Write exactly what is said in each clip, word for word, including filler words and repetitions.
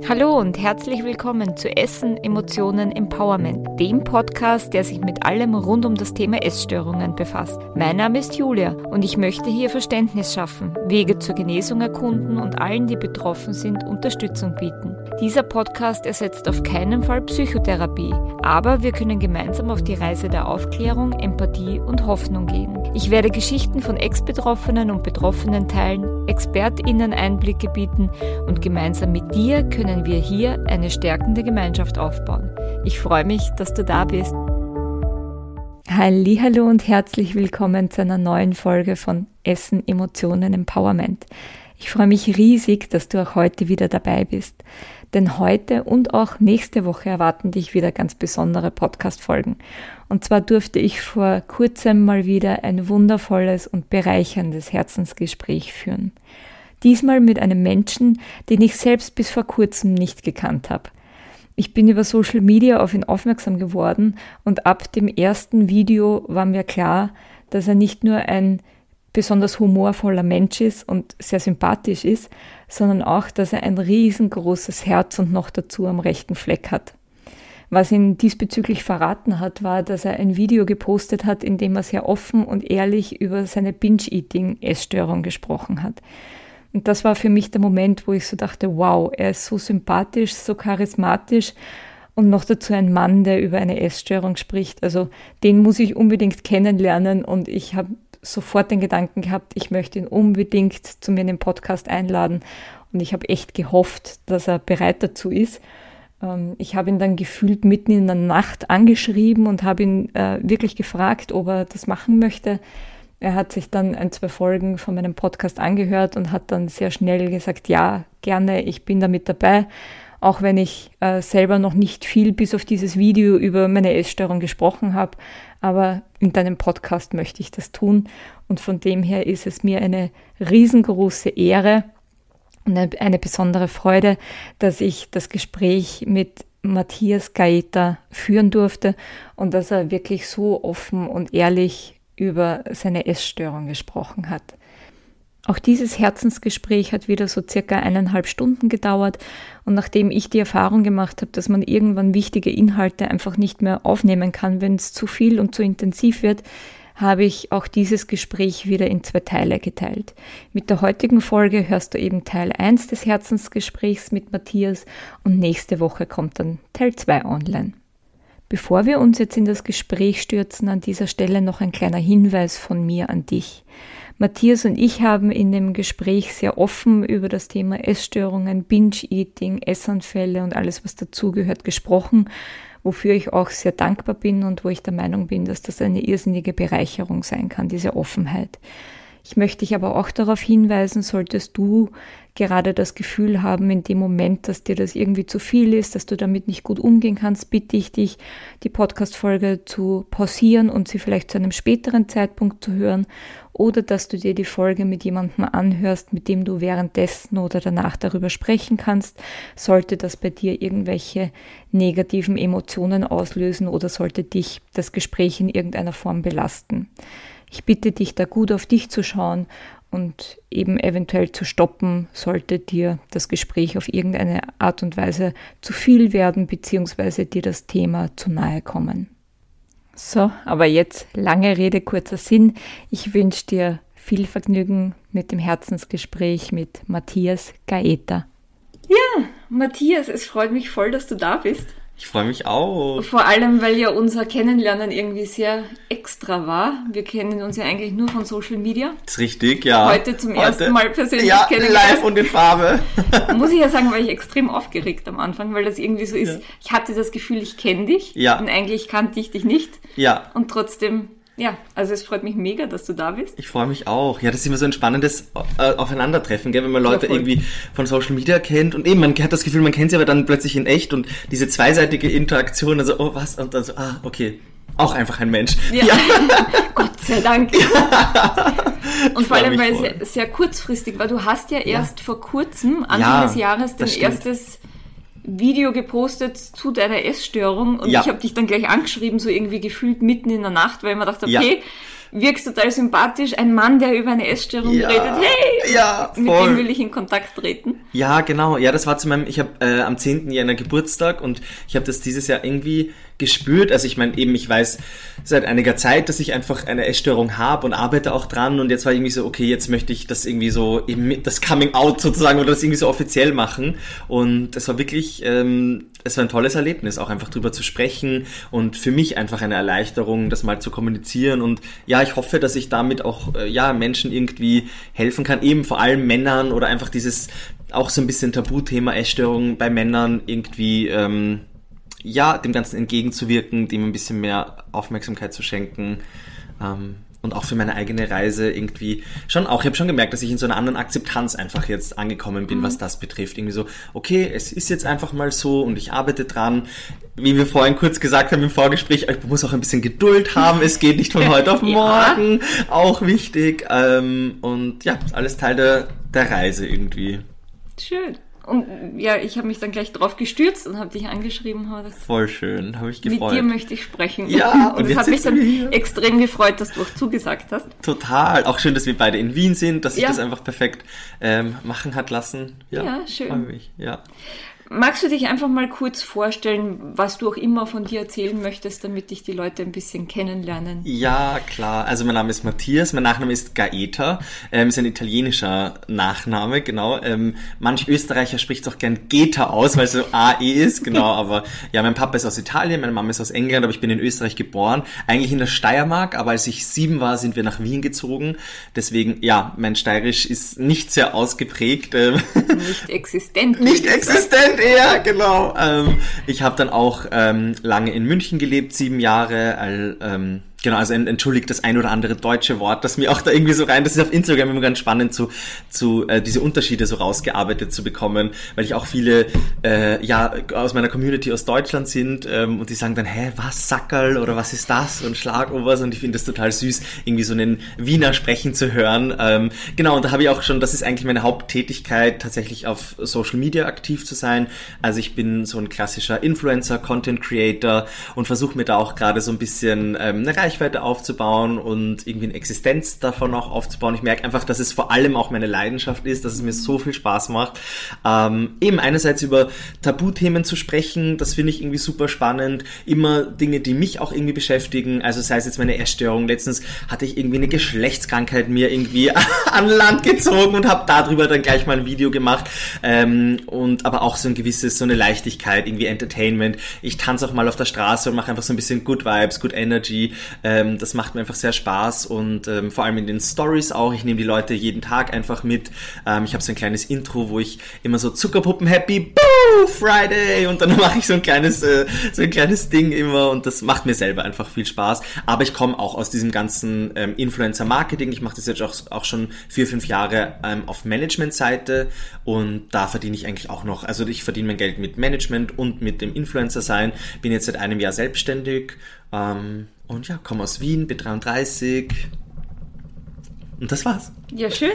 Hallo und herzlich willkommen zu Essen, Emotionen, Empowerment, dem Podcast, der sich mit allem rund um das Thema Essstörungen befasst. Mein Name ist Julia und ich möchte hier Verständnis schaffen, Wege zur Genesung erkunden und allen, die betroffen sind, Unterstützung bieten. Dieser Podcast ersetzt auf keinen Fall Psychotherapie, aber wir können gemeinsam auf die Reise der Aufklärung, Empathie und Hoffnung gehen. Ich werde Geschichten von Ex-Betroffenen und Betroffenen teilen, ExpertInnen Einblicke bieten und gemeinsam mit dir können wir hier eine stärkende Gemeinschaft aufbauen. Ich freue mich, dass du da bist. Hallihallo und herzlich willkommen zu einer neuen Folge von Essen, Emotionen, Empowerment. Ich freue mich riesig, dass du auch heute wieder dabei bist. Denn heute und auch nächste Woche erwarten dich wieder ganz besondere Podcast-Folgen. Und zwar durfte ich vor kurzem mal wieder ein wundervolles und bereicherndes Herzensgespräch führen. Diesmal mit einem Menschen, den ich selbst bis vor kurzem nicht gekannt habe. Ich bin über Social Media auf ihn aufmerksam geworden und ab dem ersten Video war mir klar, dass er nicht nur ein besonders humorvoller Mensch ist und sehr sympathisch ist, sondern auch, dass er ein riesengroßes Herz und noch dazu am rechten Fleck hat. Was ihn diesbezüglich verraten hat, war, dass er ein Video gepostet hat, in dem er sehr offen und ehrlich über seine Binge-Eating-Essstörung gesprochen hat. Und das war für mich der Moment, wo ich so dachte, wow, er ist so sympathisch, so charismatisch und noch dazu ein Mann, der über eine Essstörung spricht. Also den muss ich unbedingt kennenlernen und ich habe sofort den Gedanken gehabt, ich möchte ihn unbedingt zu mir in den Podcast einladen und ich habe echt gehofft, dass er bereit dazu ist. Ich habe ihn dann gefühlt mitten in der Nacht angeschrieben und habe ihn äh, wirklich gefragt, ob er das machen möchte. Er hat sich dann ein, zwei Folgen von meinem Podcast angehört und hat dann sehr schnell gesagt, ja, gerne, ich bin da mit dabei, auch wenn ich äh, selber noch nicht viel bis auf dieses Video über meine Essstörung gesprochen habe, aber in deinem Podcast möchte ich das tun und von dem her ist es mir eine riesengroße Ehre und eine, eine besondere Freude, dass ich das Gespräch mit Matthias Gaeta führen durfte und dass er wirklich so offen und ehrlich über seine Essstörung gesprochen hat. Auch dieses Herzensgespräch hat wieder so circa eineinhalb Stunden gedauert und nachdem ich die Erfahrung gemacht habe, dass man irgendwann wichtige Inhalte einfach nicht mehr aufnehmen kann, wenn es zu viel und zu intensiv wird, habe ich auch dieses Gespräch wieder in zwei Teile geteilt. Mit der heutigen Folge hörst du eben Teil eins des Herzensgesprächs mit Matthias und nächste Woche kommt dann Teil zwei online. Bevor wir uns jetzt in das Gespräch stürzen, an dieser Stelle noch ein kleiner Hinweis von mir an dich. Matthias und ich haben in dem Gespräch sehr offen über das Thema Essstörungen, Binge-Eating, Essanfälle und alles, was dazugehört, gesprochen, wofür ich auch sehr dankbar bin und wo ich der Meinung bin, dass das eine irrsinnige Bereicherung sein kann, diese Offenheit. Ich möchte dich aber auch darauf hinweisen, solltest du gerade das Gefühl haben, in dem Moment, dass dir das irgendwie zu viel ist, dass du damit nicht gut umgehen kannst, bitte ich dich, die Podcast-Folge zu pausieren und sie vielleicht zu einem späteren Zeitpunkt zu hören oder dass du dir die Folge mit jemandem anhörst, mit dem du währenddessen oder danach darüber sprechen kannst, sollte das bei dir irgendwelche negativen Emotionen auslösen oder sollte dich das Gespräch in irgendeiner Form belasten. Ich bitte dich, da gut auf dich zu schauen und eben eventuell zu stoppen, sollte dir das Gespräch auf irgendeine Art und Weise zu viel werden, beziehungsweise dir das Thema zu nahe kommen. So, aber jetzt lange Rede, kurzer Sinn. Ich wünsche dir viel Vergnügen mit dem Herzensgespräch mit Matthias Gaeta. Ja, Matthias, es freut mich voll, dass du da bist. Ich freue mich auch. Vor allem, weil ja unser Kennenlernen irgendwie sehr extra war. Wir kennen uns ja eigentlich nur von Social Media. Das ist richtig, ja. Heute zum Heute, ersten Mal persönlich ja, kennengelernt. Live und in Farbe. Muss ich ja sagen, war ich extrem aufgeregt am Anfang, weil das irgendwie so ist. Ja. Ich hatte das Gefühl, ich kenne dich. Ja. Und eigentlich kannte ich dich nicht. Ja. Und trotzdem... Ja, also es freut mich mega, dass du da bist. Ich freue mich auch. Ja, das ist immer so ein spannendes äh, Aufeinandertreffen, gell? Wenn man Leute ja, irgendwie von Social Media kennt und eben, man hat das Gefühl, man kennt sie aber dann plötzlich in echt und diese zweiseitige Interaktion, also, oh, was? Und dann so, ah, okay, auch einfach ein Mensch. Ja, ja. Gott sei Dank. Ja. Und vor allem, weil es sehr, sehr kurzfristig war. Du hast ja erst ja. vor kurzem, Anfang ja, des Jahres, dein erstes Video gepostet zu deiner Essstörung und ja. ich habe dich dann gleich angeschrieben, so irgendwie gefühlt mitten in der Nacht, weil ich mir dachte, okay, wirkst total sympathisch. Ein Mann, der über eine Essstörung ja, redet. Hey, ja, mit voll. dem will ich in Kontakt treten. Ja, genau. Ja, das war zu meinem, ich habe äh, am zehnten Jänner Geburtstag und ich habe das dieses Jahr irgendwie gespürt. Also ich meine eben, ich weiß seit einiger Zeit, dass ich einfach eine Essstörung habe und arbeite auch dran und jetzt war irgendwie so, okay, jetzt möchte ich das irgendwie so, eben das Coming Out sozusagen oder das irgendwie so offiziell machen und das war wirklich, ähm, es war ein tolles Erlebnis, auch einfach drüber zu sprechen und für mich einfach eine Erleichterung, das mal zu kommunizieren und ja, ich hoffe, dass ich damit auch, äh, ja, Menschen irgendwie helfen kann, eben vor allem Männern oder einfach dieses, auch so ein bisschen Tabuthema Essstörung bei Männern irgendwie, ähm, ja, dem Ganzen entgegenzuwirken, dem ein bisschen mehr Aufmerksamkeit zu schenken ähm, und auch für meine eigene Reise irgendwie schon auch, ich habe schon gemerkt, dass ich in so einer anderen Akzeptanz einfach jetzt angekommen bin, mhm. was das betrifft. Irgendwie so, okay, es ist jetzt einfach mal so und ich arbeite dran. Wie wir vorhin kurz gesagt haben im Vorgespräch, ich muss auch ein bisschen Geduld haben, es geht nicht von heute auf morgen, ja. Auch wichtig ähm, und ja, alles Teil der, der Reise irgendwie. Schön. Und ja, ich habe mich dann gleich drauf gestürzt und habe dich angeschrieben. Das Voll schön, habe ich gefreut. Mit dir möchte ich sprechen. Ja, und es hat mich dann hier extrem gefreut, dass du auch zugesagt hast. Total, auch schön, dass wir beide in Wien sind, dass sich ja. das einfach perfekt ähm, machen hat lassen. Ja, ja schön. Freue mich, ja. Magst du dich einfach mal kurz vorstellen, was du auch immer von dir erzählen möchtest, damit dich die Leute ein bisschen kennenlernen? Ja, klar. Also mein Name ist Matthias, mein Nachname ist Gaeta, ähm, ist ein italienischer Nachname, genau. Ähm, manch Österreicher spricht es auch gern Geta aus, weil es so A E ist, genau. Aber ja, mein Papa ist aus Italien, meine Mama ist aus England, aber ich bin in Österreich geboren. Eigentlich in der Steiermark, aber als ich sieben war, sind wir nach Wien gezogen. Deswegen, ja, mein Steirisch ist nicht sehr ausgeprägt. Ähm, nicht existent. Nicht existent. Ja, genau. Ähm, ich habe dann auch ähm, lange in München gelebt, sieben Jahre. All, ähm, genau, also entschuldigt das ein oder andere deutsche Wort, das mir auch da irgendwie so rein, das ist auf Instagram immer ganz spannend, zu, zu äh, diese Unterschiede so rausgearbeitet zu bekommen, weil ich auch viele äh, ja aus meiner Community aus Deutschland sind ähm, und die sagen dann, hä, was, Sackerl oder was ist das und Schlagobers und ich finde das total süß, irgendwie so einen Wiener sprechen zu hören. Ähm, genau, und da habe ich auch schon, das ist eigentlich meine Haupttätigkeit, tatsächlich auf Social Media aktiv zu sein. Also ich bin so ein klassischer Influencer, Content Creator und versuche mir da auch gerade so ein bisschen ähm, eine Reichweite aufzubauen und irgendwie eine Existenz davon auch aufzubauen. Ich merke einfach, dass es vor allem auch meine Leidenschaft ist, dass es mir so viel Spaß macht. Ähm, eben einerseits über Tabuthemen zu sprechen, das finde ich irgendwie super spannend. Immer Dinge, die mich auch irgendwie beschäftigen. Also sei es jetzt meine Essstörung. Letztens hatte ich irgendwie eine Geschlechtskrankheit mir irgendwie an Land gezogen und habe darüber dann gleich mal ein Video gemacht. Ähm, und aber auch so ein gewisses, so eine Leichtigkeit, irgendwie Entertainment. Ich tanze auch mal auf der Straße und mache einfach so ein bisschen Good Vibes, Good Energy. Ähm, das macht mir einfach sehr Spaß und ähm, vor allem in den Stories auch. Ich nehme die Leute jeden Tag einfach mit. Ähm, ich habe so ein kleines Intro, wo ich immer so Zuckerpuppen Happy Boo Friday und dann mache ich so ein kleines äh, so ein kleines Ding immer und das macht mir selber einfach viel Spaß. Aber ich komme auch aus diesem ganzen ähm, Influencer-Marketing. Ich mache das jetzt auch, auch schon vier, fünf Jahre ähm, auf Management-Seite und da verdiene ich eigentlich auch noch, also ich verdiene mein Geld mit Management und mit dem Influencer-Sein. Bin jetzt seit einem Jahr selbstständig ähm, und ja, komme aus Wien, bin dreiunddreißig und das war's. Ja, schön.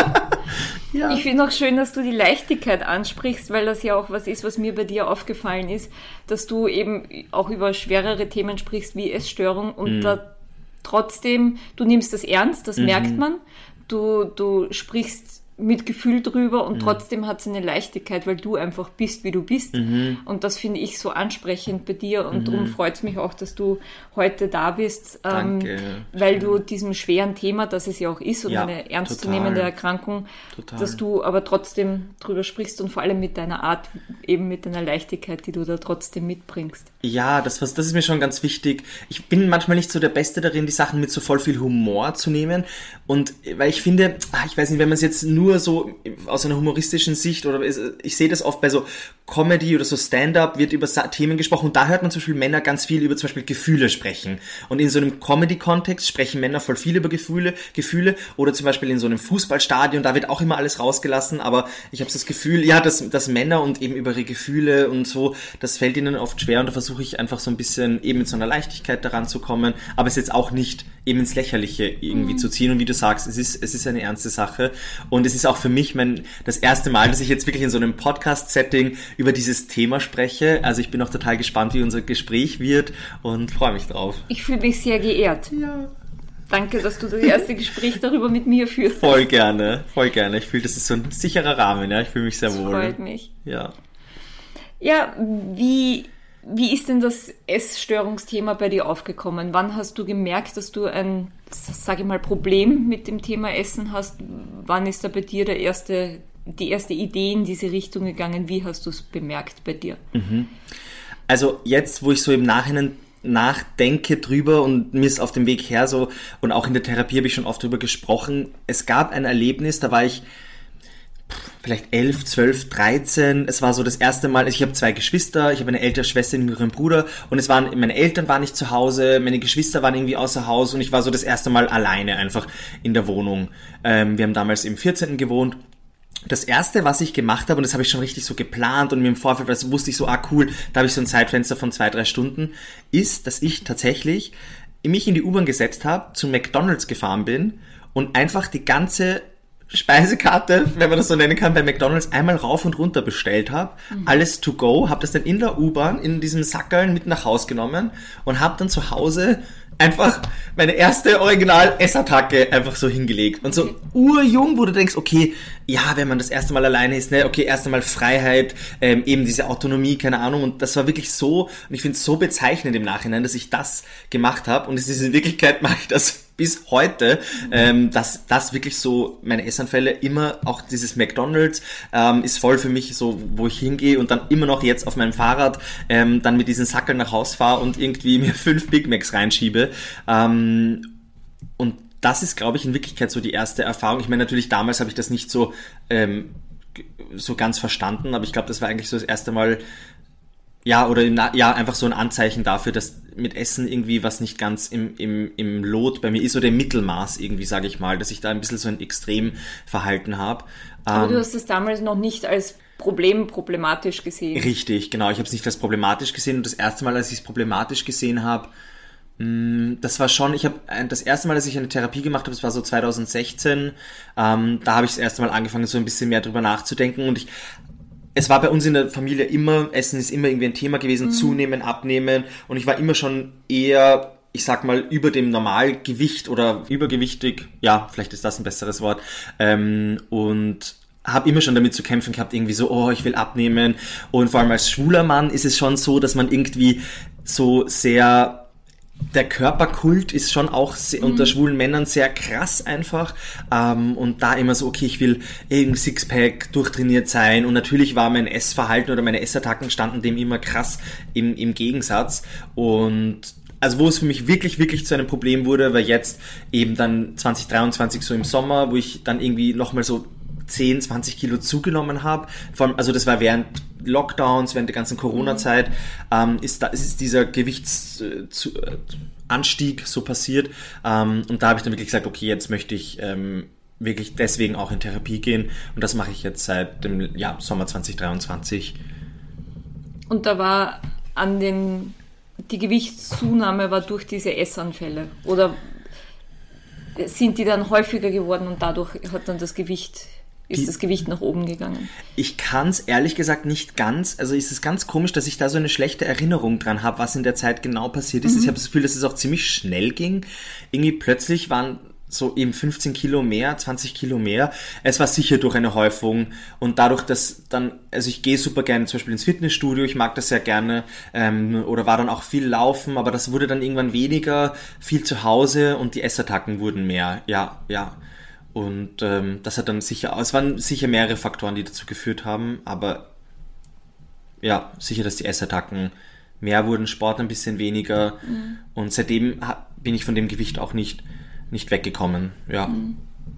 Ja. Ich finde auch schön, dass du die Leichtigkeit ansprichst, weil das ja auch was ist, was mir bei dir aufgefallen ist, dass du eben auch über schwerere Themen sprichst wie Essstörung und mm. da trotzdem, du nimmst das ernst, das mm-hmm. merkt man, du, du sprichst mit Gefühl drüber und mhm. trotzdem hat es eine Leichtigkeit, weil du einfach bist, wie du bist. Mhm. Und das finde ich so ansprechend bei dir und mhm. darum freut es mich auch, dass du heute da bist, ähm, weil du diesem schweren Thema, das es ja auch ist und ja, eine ernstzunehmende Erkrankung, total. Dass du aber trotzdem drüber sprichst und vor allem mit deiner Art, eben mit deiner Leichtigkeit, die du da trotzdem mitbringst. Ja, das, das ist mir schon ganz wichtig. Ich bin manchmal nicht so der Beste darin, die Sachen mit so voll viel Humor zu nehmen und weil ich finde, ich weiß nicht, wenn man es jetzt nur so aus einer humoristischen Sicht oder ich sehe das oft bei so Comedy oder so Stand-up wird über Themen gesprochen und da hört man zum Beispiel Männer ganz viel über zum Beispiel Gefühle sprechen und in so einem Comedy-Kontext sprechen Männer voll viel über Gefühle, Gefühle oder zum Beispiel in so einem Fußballstadion, da wird auch immer alles rausgelassen, aber ich habe das Gefühl, ja, dass, dass Männer und eben über ihre Gefühle und so, das fällt ihnen oft schwer und da versuche ich einfach so ein bisschen eben mit so einer Leichtigkeit daran zu kommen, aber es ist jetzt auch nicht eben ins Lächerliche irgendwie mhm. zu ziehen und wie du sagst, es ist, es ist eine ernste Sache und es ist auch für mich mein, das erste Mal, dass ich jetzt wirklich in so einem Podcast-Setting über dieses Thema spreche. Also ich bin auch total gespannt, wie unser Gespräch wird und freue mich drauf. Ich fühle mich sehr geehrt. Ja. Danke, dass du das erste Gespräch darüber mit mir führst. Voll gerne, voll gerne. Ich fühle, das ist so ein sicherer Rahmen, ja. Ich fühle mich sehr das wohl. Freut mich. Ja. Ja, wie, wie ist denn das Essstörungsthema bei dir aufgekommen? Wann hast du gemerkt, dass du ein, sage ich mal, Problem mit dem Thema Essen hast? Wann ist da bei dir der erste, die erste Idee in diese Richtung gegangen? Wie hast du es bemerkt bei dir? Mhm. Also jetzt, wo ich so im Nachhinein nachdenke drüber und mir ist auf dem Weg her so, und auch in der Therapie habe ich schon oft drüber gesprochen, es gab ein Erlebnis, da war ich vielleicht elf, zwölf, dreizehn, es war so das erste Mal, ich habe zwei Geschwister, ich habe eine ältere Schwester und einen jüngeren Bruder und es waren, meine Eltern waren nicht zu Hause, meine Geschwister waren irgendwie außer Haus und ich war so das erste Mal alleine einfach in der Wohnung. Ähm, wir haben damals im vierzehnten gewohnt. Das erste, was ich gemacht habe, und das habe ich schon richtig so geplant und mir im Vorfeld das wusste ich so, ah cool, da habe ich so ein Zeitfenster von zwei, drei Stunden, ist, dass ich tatsächlich mich in die U-Bahn gesetzt habe, zu McDonald's gefahren bin und einfach die ganze Speisekarte, wenn man das so nennen kann, bei McDonald's einmal rauf und runter bestellt habe, mhm. alles to go, habe das dann in der U-Bahn in diesem Sackerl mit nach Haus genommen und habe dann zu Hause einfach meine erste Original-Essattacke einfach so hingelegt. Und so okay. urjung, wo du denkst, okay, ja, wenn man das erste Mal alleine ist, ne, okay, erst einmal Freiheit, ähm, eben diese Autonomie, keine Ahnung. Und das war wirklich so, und ich finde es so bezeichnend im Nachhinein, dass ich das gemacht habe. Und es ist in Wirklichkeit, mache ich das bis heute, ähm, dass das wirklich so meine Essanfälle immer, auch dieses McDonald's ähm, ist voll für mich so, wo ich hingehe und dann immer noch jetzt auf meinem Fahrrad ähm, dann mit diesen Sackeln nach Haus fahre und irgendwie mir fünf Big Macs reinschiebe. Ähm, und das ist, glaube ich, in Wirklichkeit so die erste Erfahrung. Ich meine, natürlich damals habe ich das nicht so ähm, so ganz verstanden, aber ich glaube, das war eigentlich so das erste Mal, ja, oder ja, einfach so ein Anzeichen dafür, dass mit Essen irgendwie was nicht ganz im, im, im Lot bei mir ist oder im Mittelmaß irgendwie, sage ich mal, dass ich da ein bisschen so ein Extremverhalten habe. Aber ähm, du hast es damals noch nicht als Problem problematisch gesehen. Richtig, genau. Ich habe es nicht als problematisch gesehen und das erste Mal, als ich es problematisch gesehen habe, das war schon, ich habe das erste Mal, als ich eine Therapie gemacht habe, das war so zwanzig sechzehn, ähm, da habe ich das erste Mal angefangen, so ein bisschen mehr drüber nachzudenken und ich es war bei uns in der Familie immer, Essen ist immer irgendwie ein Thema gewesen, mhm. zunehmen, abnehmen und ich war immer schon eher, ich sag mal, über dem Normalgewicht oder übergewichtig, ja, vielleicht ist das ein besseres Wort, ähm, und habe immer schon damit zu kämpfen gehabt, irgendwie so, oh, ich will abnehmen und vor allem als schwuler Mann ist es schon so, dass man irgendwie so sehr, der Körperkult ist schon auch sehr, mhm. unter schwulen Männern sehr krass einfach ähm, und da immer so, okay, ich will irgendein Sixpack durchtrainiert sein und natürlich war mein Essverhalten oder meine Essattacken standen dem immer krass im, im Gegensatz und also wo es für mich wirklich, wirklich zu einem Problem wurde, war jetzt eben dann zwanzig dreiundzwanzig so im Sommer, wo ich dann irgendwie nochmal so zehn, zwanzig Kilo zugenommen habe. Vor allem, also das war während Lockdowns, während der ganzen Corona-Zeit, ähm, ist, da, ist dieser Gewichtsanstieg so passiert. Ähm, und da habe ich dann wirklich gesagt, okay, jetzt möchte ich ähm, wirklich deswegen auch in Therapie gehen. Und das mache ich jetzt seit dem ja, Sommer zwanzig dreiundzwanzig. Und da war an den, die Gewichtszunahme war durch diese Essanfälle? Oder sind die dann häufiger geworden und dadurch hat dann das Gewicht... Ist das Gewicht nach oben gegangen? Ich kann es ehrlich gesagt nicht ganz. Also ist es ganz komisch, dass ich da so eine schlechte Erinnerung dran habe, was in der Zeit genau passiert ist. Mhm. Ich habe das Gefühl, dass es auch ziemlich schnell ging. Irgendwie plötzlich waren so eben fünfzehn Kilo mehr, zwanzig Kilo mehr. Es war sicher durch eine Häufung und dadurch, dass dann, also ich gehe super gerne zum Beispiel ins Fitnessstudio, ich mag das sehr gerne ähm, oder war dann auch viel laufen, aber das wurde dann irgendwann weniger, viel zu Hause und die Essattacken wurden mehr. Ja, ja. Und ähm, das hat dann sicher, es waren sicher mehrere Faktoren, die dazu geführt haben, aber ja, sicher, dass die Essattacken mehr wurden, Sport ein bisschen weniger mhm. und seitdem bin ich von dem Gewicht auch nicht, nicht weggekommen, ja. Mhm.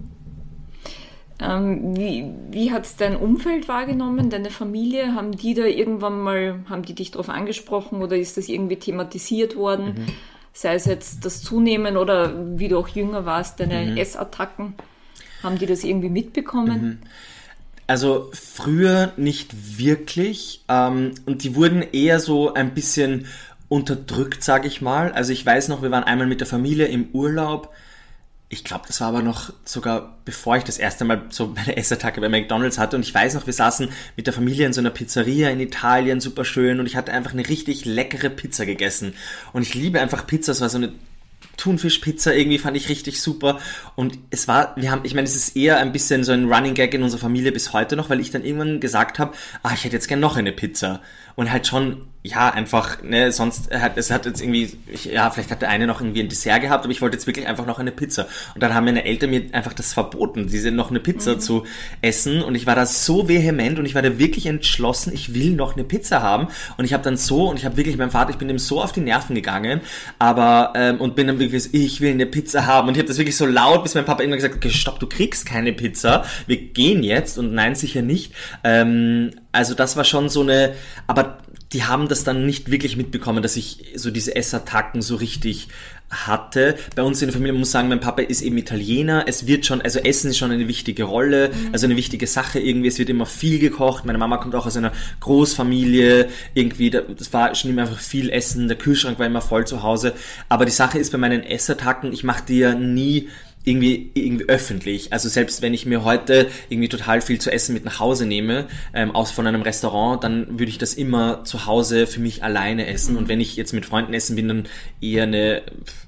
Ähm, wie wie hat es dein Umfeld wahrgenommen, deine Familie? Haben die da irgendwann mal, haben die dich darauf angesprochen oder ist das irgendwie thematisiert worden? Mhm. Sei es jetzt das Zunehmen oder wie du auch jünger warst, deine mhm. Essattacken? Haben die das irgendwie mitbekommen? Also früher nicht wirklich ähm, und die wurden eher so ein bisschen unterdrückt, sage ich mal. Also ich weiß noch, wir waren einmal mit der Familie im Urlaub. Ich glaube, das war aber noch sogar bevor ich das erste Mal so meine Essattacke bei McDonald's hatte und ich weiß noch, wir saßen mit der Familie in so einer Pizzeria in Italien, super schön und ich hatte einfach eine richtig leckere Pizza gegessen und ich liebe einfach Pizza, es war so eine Thunfischpizza irgendwie fand ich richtig super. Und es war, wir haben, ich meine, es ist eher ein bisschen so ein Running Gag in unserer Familie bis heute noch, weil ich dann irgendwann gesagt habe, ah, ich hätte jetzt gern noch eine Pizza. Und halt schon, ja, einfach, ne, sonst hat, es hat jetzt irgendwie, ich, ja, vielleicht hat der eine noch irgendwie ein Dessert gehabt, aber ich wollte jetzt wirklich einfach noch eine Pizza. Und dann haben meine Eltern mir einfach das verboten, diese noch eine Pizza mhm. zu essen. Und ich war da so vehement und ich war da wirklich entschlossen, ich will noch eine Pizza haben. Und ich habe dann so, und ich habe wirklich, mein Vater, ich bin ihm so auf die Nerven gegangen, aber, ähm, und bin dann wirklich, ich will eine Pizza haben. Und ich habe das wirklich so laut, bis mein Papa immer gesagt hat, okay, stopp, du kriegst keine Pizza, wir gehen jetzt. Und nein, sicher nicht. Ähm, also das war schon so eine, aber die haben das dann nicht wirklich mitbekommen, dass ich so diese Essattacken so richtig hatte. Bei uns in der Familie, man muss sagen, mein Papa ist eben Italiener. Es wird schon, also Essen ist schon eine wichtige Rolle, mhm. also eine wichtige Sache irgendwie. Es wird immer viel gekocht. Meine Mama kommt auch aus einer Großfamilie. Irgendwie, das war schon immer einfach viel Essen. Der Kühlschrank war immer voll zu Hause. Aber die Sache ist bei meinen Essattacken, ich mache die ja nie irgendwie irgendwie öffentlich. Also selbst wenn ich mir heute irgendwie total viel zu essen mit nach Hause nehme, ähm, aus von einem Restaurant, dann würde ich das immer zu Hause für mich alleine essen. Und wenn ich jetzt mit Freunden essen bin, dann eher eine,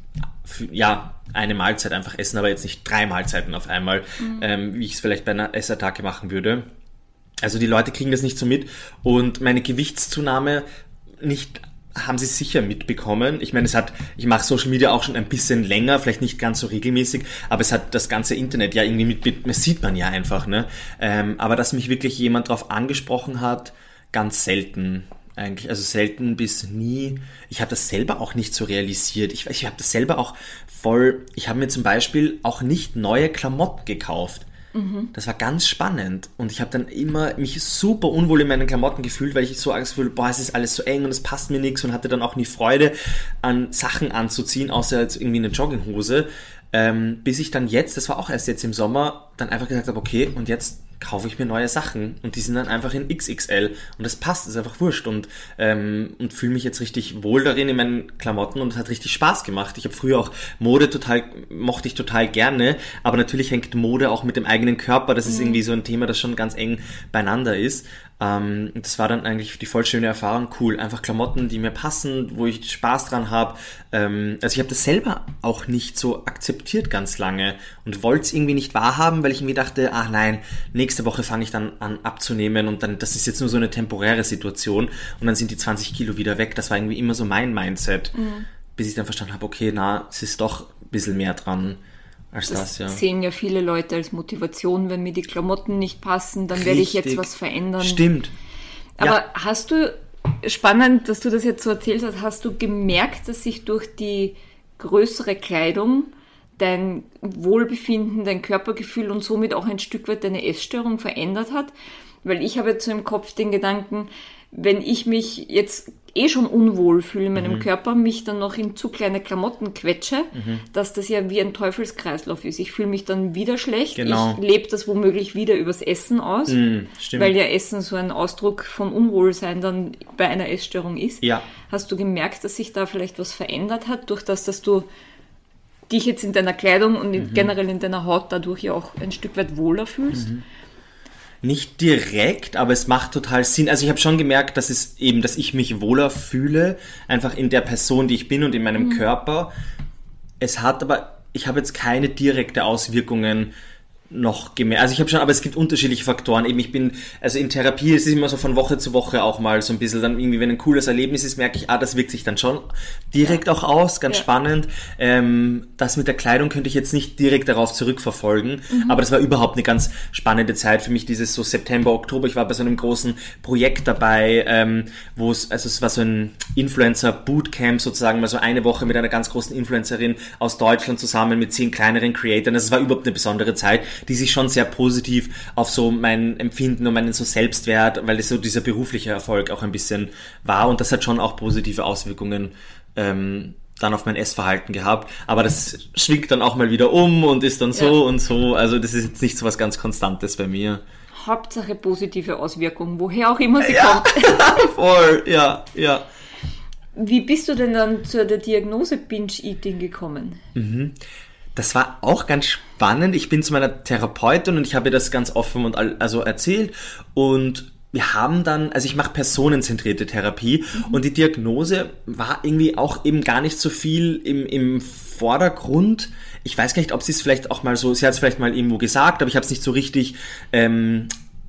ja, eine Mahlzeit einfach essen, aber jetzt nicht drei Mahlzeiten auf einmal, mhm. ähm, wie ich es vielleicht bei einer Essattacke machen würde. Also die Leute kriegen das nicht so mit und meine Gewichtszunahme nicht haben sie sicher mitbekommen. Ich meine, es hat, ich mache Social Media auch schon ein bisschen länger, vielleicht nicht ganz so regelmäßig, aber es hat das ganze Internet ja irgendwie mit, mit das sieht man ja einfach, ne? Ähm, aber dass mich wirklich jemand drauf angesprochen hat, ganz selten eigentlich, also selten bis nie. Ich habe das selber auch nicht so realisiert. Ich, ich habe das selber auch voll, ich habe mir zum Beispiel auch nicht neue Klamotten gekauft. Das war ganz spannend und ich habe dann immer mich super unwohl in meinen Klamotten gefühlt, weil ich so Angst gefühlt, boah, es ist alles so eng und es passt mir nichts und hatte dann auch nie Freude an Sachen anzuziehen, außer jetzt irgendwie eine Jogginghose, ähm, bis ich dann jetzt, das war auch erst jetzt im Sommer, dann einfach gesagt habe, okay, und jetzt kaufe ich mir neue Sachen und die sind dann einfach in X X L und das passt, das ist einfach wurscht und ähm, und fühle mich jetzt richtig wohl darin in meinen Klamotten und es hat richtig Spaß gemacht. Ich habe früher auch Mode total, mochte ich total gerne, aber natürlich hängt Mode auch mit dem eigenen Körper, das ist irgendwie so ein Thema, das schon ganz eng beieinander ist. Ähm, das war dann eigentlich die voll schöne Erfahrung, cool, einfach Klamotten, die mir passen, wo ich Spaß dran habe. Ähm, also ich habe das selber auch nicht so akzeptiert ganz lange und wollte es irgendwie nicht wahrhaben, weil ich mir dachte, ach nein, nächste Woche fange ich dann an abzunehmen und dann, das ist jetzt nur so eine temporäre Situation und dann sind die zwanzig Kilo wieder weg. Das war irgendwie immer so mein Mindset, mhm. bis ich dann verstanden habe, okay, na, es ist doch ein bisschen mehr dran. Als das, das ja. sehen ja viele Leute als Motivation, wenn mir die Klamotten nicht passen, dann Richtig. werde ich jetzt was verändern. Stimmt. Aber ja. hast du, spannend, dass du das jetzt so erzählt hast, hast du gemerkt, dass sich durch die größere Kleidung dein Wohlbefinden, dein Körpergefühl und somit auch ein Stück weit deine Essstörung verändert hat? Weil ich habe jetzt so im Kopf den Gedanken, wenn ich mich jetzt eh schon unwohl fühle in meinem mhm. Körper, mich dann noch in zu kleine Klamotten quetsche, mhm. dass das ja wie ein Teufelskreislauf ist. Ich fühle mich dann wieder schlecht. Genau. Ich lebe das womöglich wieder übers Essen aus, mhm, stimmt. weil ja Essen so ein Ausdruck von Unwohlsein dann bei einer Essstörung ist. Ja. Hast du gemerkt, dass sich da vielleicht was verändert hat, durch das, dass du dich jetzt in deiner Kleidung und mhm. generell in deiner Haut dadurch ja auch ein Stück weit wohler fühlst? Mhm. Nicht direkt, aber es macht total Sinn. Also ich habe schon gemerkt, dass es eben, dass ich mich wohler fühle, einfach in der Person, die ich bin und in meinem mhm. Körper. Es hat aber, ich habe jetzt keine direkte Auswirkungen noch gemerkt. Also ich habe schon, aber es gibt unterschiedliche Faktoren. Eben ich bin, also in Therapie ist es immer so von Woche zu Woche auch mal so ein bisschen, dann irgendwie, wenn ein cooles Erlebnis ist, merke ich, ah, das wirkt sich dann schon direkt ja. auch aus, ganz ja. spannend. Ähm, das mit der Kleidung könnte ich jetzt nicht direkt darauf zurückverfolgen, mhm. aber das war überhaupt eine ganz spannende Zeit für mich, dieses so September, Oktober. Ich war bei so einem großen Projekt dabei, ähm, wo es, also es war so ein Influencer-Bootcamp sozusagen, mal so eine Woche mit einer ganz großen Influencerin aus Deutschland zusammen mit zehn kleineren Creatoren. Das war überhaupt eine besondere Zeit, die sich schon sehr positiv auf so mein Empfinden und meinen so Selbstwert, weil das so dieser berufliche Erfolg auch ein bisschen war und das hat schon auch positive Auswirkungen ähm, dann auf mein Essverhalten gehabt, aber das schwingt dann auch mal wieder um und ist dann so ja. und so, also das ist jetzt nicht so was ganz Konstantes bei mir. Hauptsache positive Auswirkungen, woher auch immer sie ja. kommt. Voll, ja, ja. Wie bist du denn dann zu der Diagnose Binge-Eating gekommen? Mhm. Das war auch ganz spannend. Ich bin zu meiner Therapeutin und ich habe ihr das ganz offen und all, also erzählt und wir haben dann, also ich mache personenzentrierte Therapie mhm. und die Diagnose war irgendwie auch eben gar nicht so viel im, im Vordergrund. Ich weiß gar nicht, ob sie es vielleicht auch mal so, sie hat es vielleicht mal irgendwo gesagt, aber ich habe es nicht so richtig ähm,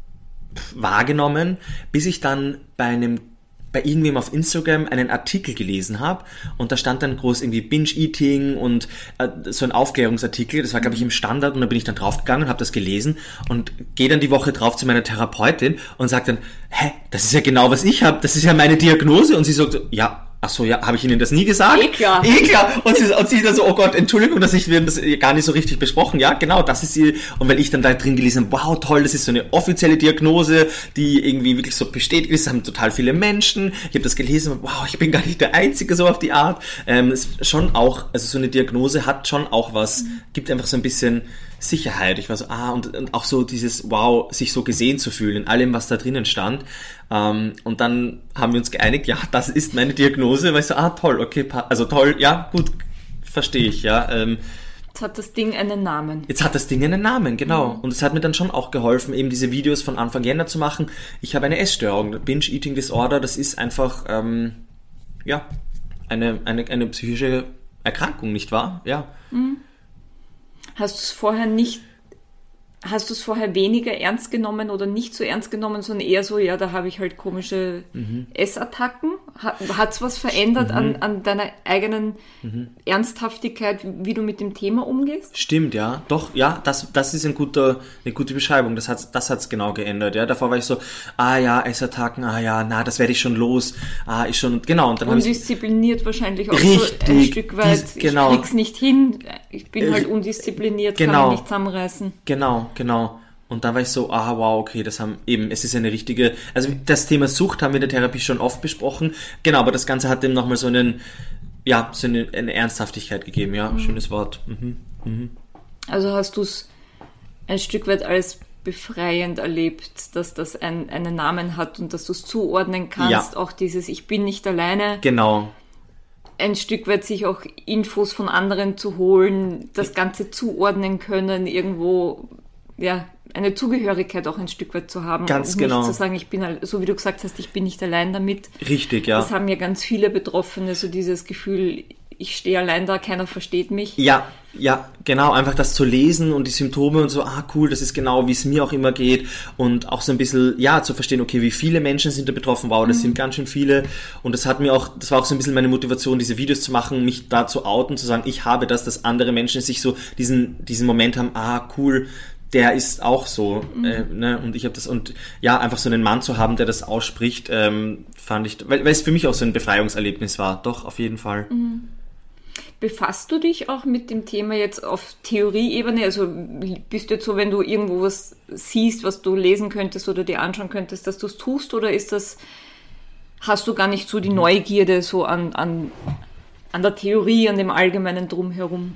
wahrgenommen, bis ich dann bei einem bei irgendwem auf Instagram einen Artikel gelesen habe und da stand dann groß irgendwie Binge-Eating und äh, so ein Aufklärungsartikel, das war glaube ich im Standard und da bin ich dann draufgegangen, habe das gelesen und gehe dann die Woche drauf zu meiner Therapeutin und sage dann, hä, das ist ja genau was ich habe, das ist ja meine Diagnose und sie sagt, ja, ach so, ja, habe ich Ihnen das nie gesagt? Eh klar. Eh klar. Und sie, und sie dann so, oh Gott, Entschuldigung, dass ich, wir haben das gar nicht so richtig besprochen. Ja, genau, das ist sie. Und weil ich dann da drin gelesen habe, wow, toll, das ist so eine offizielle Diagnose, die irgendwie wirklich so bestätigt ist, haben total viele Menschen. Ich habe das gelesen und wow, ich bin gar nicht der Einzige so auf die Art. Ähm, es ist schon auch, also so eine Diagnose hat schon auch was, mhm. gibt einfach so ein bisschen Sicherheit. Ich war so, ah, und, und auch so dieses, wow, sich so gesehen zu fühlen in allem, was da drinnen stand. Ähm, und dann haben wir uns geeinigt, ja, das ist meine Diagnose, weil ich so, ah, toll, okay, also toll, ja, gut, verstehe ich, ja. Ähm, jetzt hat das Ding einen Namen. Jetzt hat das Ding einen Namen, genau. Mhm. Und es hat mir dann schon auch geholfen, eben diese Videos von Anfang Jänner zu machen. Ich habe eine Essstörung, Binge-Eating Disorder, das ist einfach, ähm, ja, eine, eine, eine psychische Erkrankung, nicht wahr? Ja. Mhm. Hast du es vorher nicht, hast du es vorher weniger ernst genommen oder nicht so ernst genommen, sondern eher so, ja, da habe ich halt komische mhm. Essattacken? Hat es was verändert mhm. an, an deiner eigenen mhm. Ernsthaftigkeit, wie du mit dem Thema umgehst? Stimmt, ja. Doch, ja, das, das ist ein guter, eine gute Beschreibung. Das hat das hat's genau geändert, ja. Davor war ich so, ah ja, Essattacken, ah ja, na, das werde ich schon los. Ah, ist schon, genau. Und dann undiszipliniert ich, wahrscheinlich auch richtig, so ein Stück weit. Dies, genau. Ich krieg's nicht hin, ich bin halt undiszipliniert, genau. kann mich nicht zusammenreißen. Genau, genau. Und da war ich so, ah, wow, okay, das haben eben, es ist eine richtige, also das Thema Sucht haben wir in der Therapie schon oft besprochen, genau, aber das Ganze hat dem nochmal so einen, ja, so eine, eine Ernsthaftigkeit gegeben, ja, mhm. schönes Wort. Mhm. Mhm. Also hast du es ein Stück weit als befreiend erlebt, dass das ein, einen Namen hat und dass du es zuordnen kannst, ja. Auch dieses Ich bin nicht alleine. Genau. Ein Stück weit sich auch Infos von anderen zu holen, das Ganze zuordnen können, irgendwo, ja, eine Zugehörigkeit auch ein Stück weit zu haben. Ganz und genau. Nicht zu sagen, ich bin, so wie du gesagt hast, ich bin nicht allein damit. Richtig, ja. Das haben ja ganz viele Betroffene, so dieses Gefühl, ich stehe allein da, keiner versteht mich. Ja, ja, genau, einfach das zu lesen und die Symptome und so, ah cool, das ist genau, wie es mir auch immer geht und auch so ein bisschen, ja, zu verstehen, okay, wie viele Menschen sind da betroffen, wow, das mhm. sind ganz schön viele und das hat mir auch, das war auch so ein bisschen meine Motivation, diese Videos zu machen, mich da zu outen, zu sagen, ich habe das, dass andere Menschen sich so diesen, diesen Moment haben, ah cool, der ist auch so, mhm. äh, ne? Und ich habe das, und ja, einfach so einen Mann zu haben, der das ausspricht, ähm, fand ich, weil, weil es für mich auch so ein Befreiungserlebnis war, doch, auf jeden Fall. Mhm. Befasst du dich auch mit dem Thema jetzt auf Theorieebene? Also bist du jetzt so, wenn du irgendwo was siehst, was du lesen könntest oder dir anschauen könntest, dass du es tust, oder ist das, hast du gar nicht so die Neugierde so an, an, an der Theorie, an dem Allgemeinen drumherum?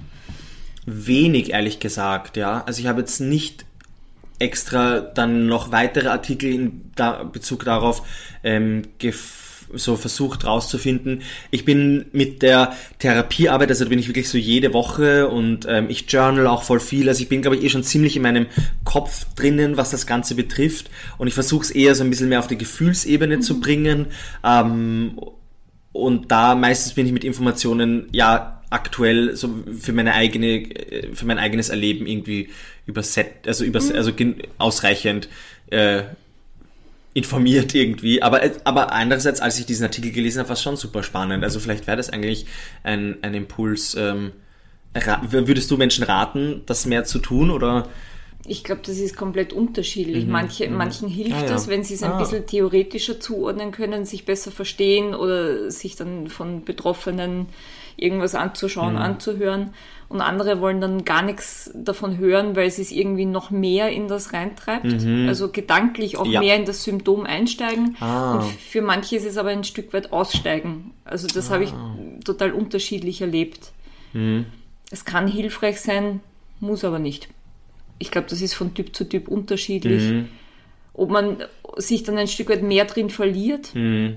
Wenig, ehrlich gesagt, ja. Also ich habe jetzt nicht extra dann noch weitere Artikel in da, Bezug darauf ähm, gef- so versucht rauszufinden. Ich bin mit der Therapiearbeit, also da bin ich wirklich so jede Woche und ähm, ich journal auch voll viel. Also ich bin, glaube ich, eh schon ziemlich in meinem Kopf drinnen, was das Ganze betrifft, und ich versuche es eher so ein bisschen mehr auf die Gefühlsebene mhm. zu bringen. Ähm, und da meistens bin ich mit Informationen, ja, aktuell so für meine eigene, für mein eigenes Erleben irgendwie überset, also übers, mhm. also ausreichend äh, informiert irgendwie. Aber aber andererseits, als ich diesen Artikel gelesen habe, war es schon super spannend. Also vielleicht wäre das eigentlich ein ein Impuls. Ähm, ra- würdest du Menschen raten, das mehr zu tun, oder? Ich glaube, das ist komplett unterschiedlich. Mhm. Manche, mhm. Manchen hilft ah, ja. das, wenn sie es ein ah. bisschen theoretischer zuordnen können, sich besser verstehen oder sich dann von Betroffenen irgendwas anzuschauen, mhm. anzuhören. Und andere wollen dann gar nichts davon hören, weil sie es irgendwie noch mehr in das reintreibt. Mhm. Also gedanklich auch ja. mehr in das Symptom einsteigen. Ah. Und für manche ist es aber ein Stück weit aussteigen. Also das ah. habe ich total unterschiedlich erlebt. Mhm. Es kann hilfreich sein, muss aber nicht. Ich glaube, das ist von Typ zu Typ unterschiedlich. Mhm. Ob man sich dann ein Stück weit mehr drin verliert, mhm.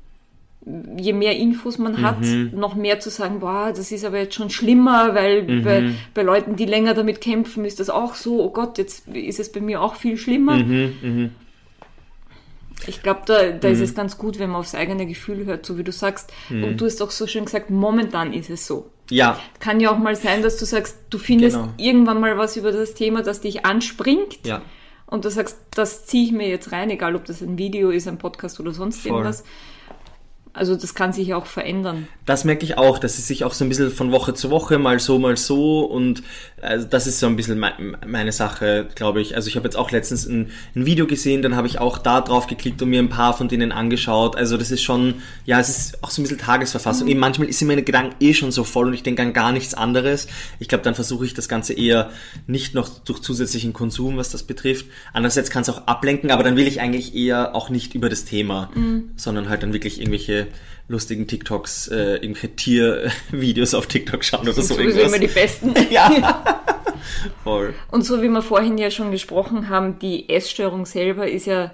je mehr Infos man hat, mhm. noch mehr zu sagen, boah, das ist aber jetzt schon schlimmer, weil mhm. bei, bei Leuten, die länger damit kämpfen, ist das auch so, oh Gott, jetzt ist es bei mir auch viel schlimmer. Mhm. Mhm. Ich glaube, da, da mhm. ist es ganz gut, wenn man aufs eigene Gefühl hört, so wie du sagst. Mhm. Und du hast auch so schön gesagt, momentan ist es so. Ja. Kann ja auch mal sein, dass du sagst, du findest genau. irgendwann mal was über das Thema, das dich anspringt. Ja. Und du sagst, das ziehe ich mir jetzt rein, egal ob das ein Video ist, ein Podcast oder sonst Voll. irgendwas. Also das kann sich auch verändern. Das merke ich auch, dass es sich auch so ein bisschen von Woche zu Woche mal so, mal so und also das ist so ein bisschen me- meine Sache, glaube ich. Also ich habe jetzt auch letztens ein, ein Video gesehen, dann habe ich auch da drauf geklickt und mir ein paar von denen angeschaut. Also das ist schon, ja, es ist auch so ein bisschen Tagesverfassung. Mhm. Eben manchmal sind meine Gedanken eh schon so voll und ich denke an gar nichts anderes. Ich glaube, dann versuche ich das Ganze eher nicht noch durch zusätzlichen Konsum, was das betrifft. Andererseits kann es auch ablenken, aber dann will ich eigentlich eher auch nicht über das Thema, mhm. sondern halt dann wirklich irgendwelche lustigen TikToks, äh, irgendwelche Tiervideos auf TikTok schauen oder so sowieso irgendwas. Immer die besten. Ja. Voll. Und so wie wir vorhin ja schon gesprochen haben, die Essstörung selber ist ja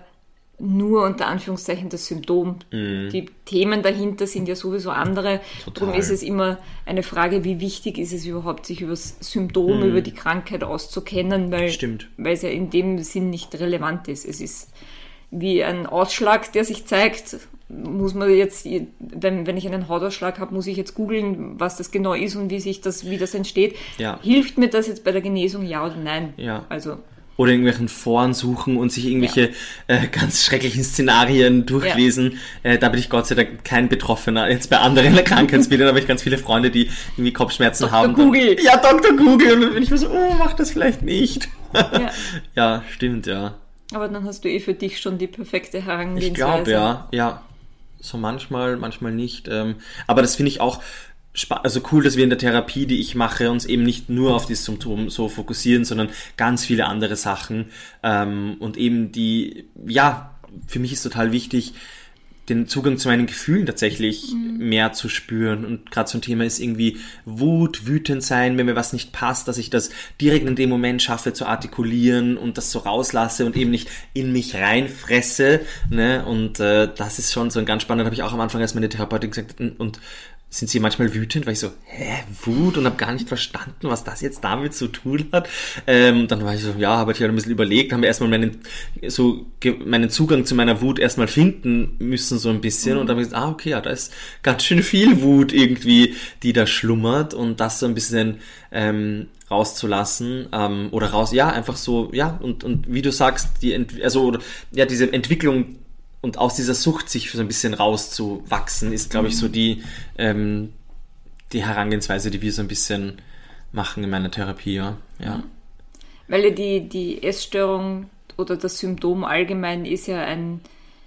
nur unter Anführungszeichen das Symptom. Mm. Die Themen dahinter sind ja sowieso andere. Total. Darum ist es immer eine Frage, wie wichtig ist es überhaupt, sich über das Symptom, mm. über die Krankheit auszukennen, weil, weil es ja in dem Sinn nicht relevant ist. Es ist wie ein Ausschlag, der sich zeigt, muss man jetzt, wenn, wenn ich einen Hautausschlag habe, muss ich jetzt googeln, was das genau ist und wie sich das, wie das entsteht. Ja. Hilft mir das jetzt bei der Genesung, ja oder nein? Ja. Also. Oder irgendwelchen Foren suchen und sich irgendwelche ja. äh, ganz schrecklichen Szenarien durchlesen. Ja. Äh, da bin ich Gott sei Dank kein Betroffener. Jetzt bei anderen Krankheitsbildern habe ich ganz viele Freunde, die irgendwie Kopfschmerzen Doktor haben. Google. Dann, ja, Doktor Google. Und dann bin ich mir so, oh, mach das vielleicht nicht. Ja, ja stimmt, ja. Aber dann hast du eh für dich schon die perfekte Herangehensweise. Ich glaube, ja, ja. So manchmal, manchmal nicht. Ähm, aber das finde ich auch spa- also cool, dass wir in der Therapie, die ich mache, uns eben nicht nur auf dieses Symptom so fokussieren, sondern ganz viele andere Sachen. Ähm, und eben die, ja, für mich ist total wichtig, den Zugang zu meinen Gefühlen tatsächlich mhm. mehr zu spüren. Und gerade so ein Thema ist irgendwie Wut, wütend sein, wenn mir was nicht passt, dass ich das direkt in dem Moment schaffe zu artikulieren und das so rauslasse und eben nicht in mich reinfresse. Ne? Und äh, das ist schon so ein ganz spannend, habe ich auch am Anfang als meine Therapeutin gesagt, und sind sie manchmal wütend, weil ich so, hä, Wut? Und habe gar nicht verstanden, was das jetzt damit zu tun hat. Ähm, dann war ich so, ja, habe ich halt ein bisschen überlegt, haben wir erstmal meinen, so, ge- meinen Zugang zu meiner Wut erstmal finden müssen, so ein bisschen. Mhm. Und dann habe ich gesagt, ah, okay, ja, da ist ganz schön viel Wut irgendwie, die da schlummert. Und das so ein bisschen ähm, rauszulassen ähm, oder raus, ja, einfach so, ja, und, und wie du sagst, die Ent- also ja, diese Entwicklung und aus dieser Sucht sich so ein bisschen rauszuwachsen, ist, glaube ich, so die, ähm, die Herangehensweise, die wir so ein bisschen machen in meiner Therapie. Ja. Ja. Weil ja die, die Essstörung oder das Symptom allgemein ist ja ein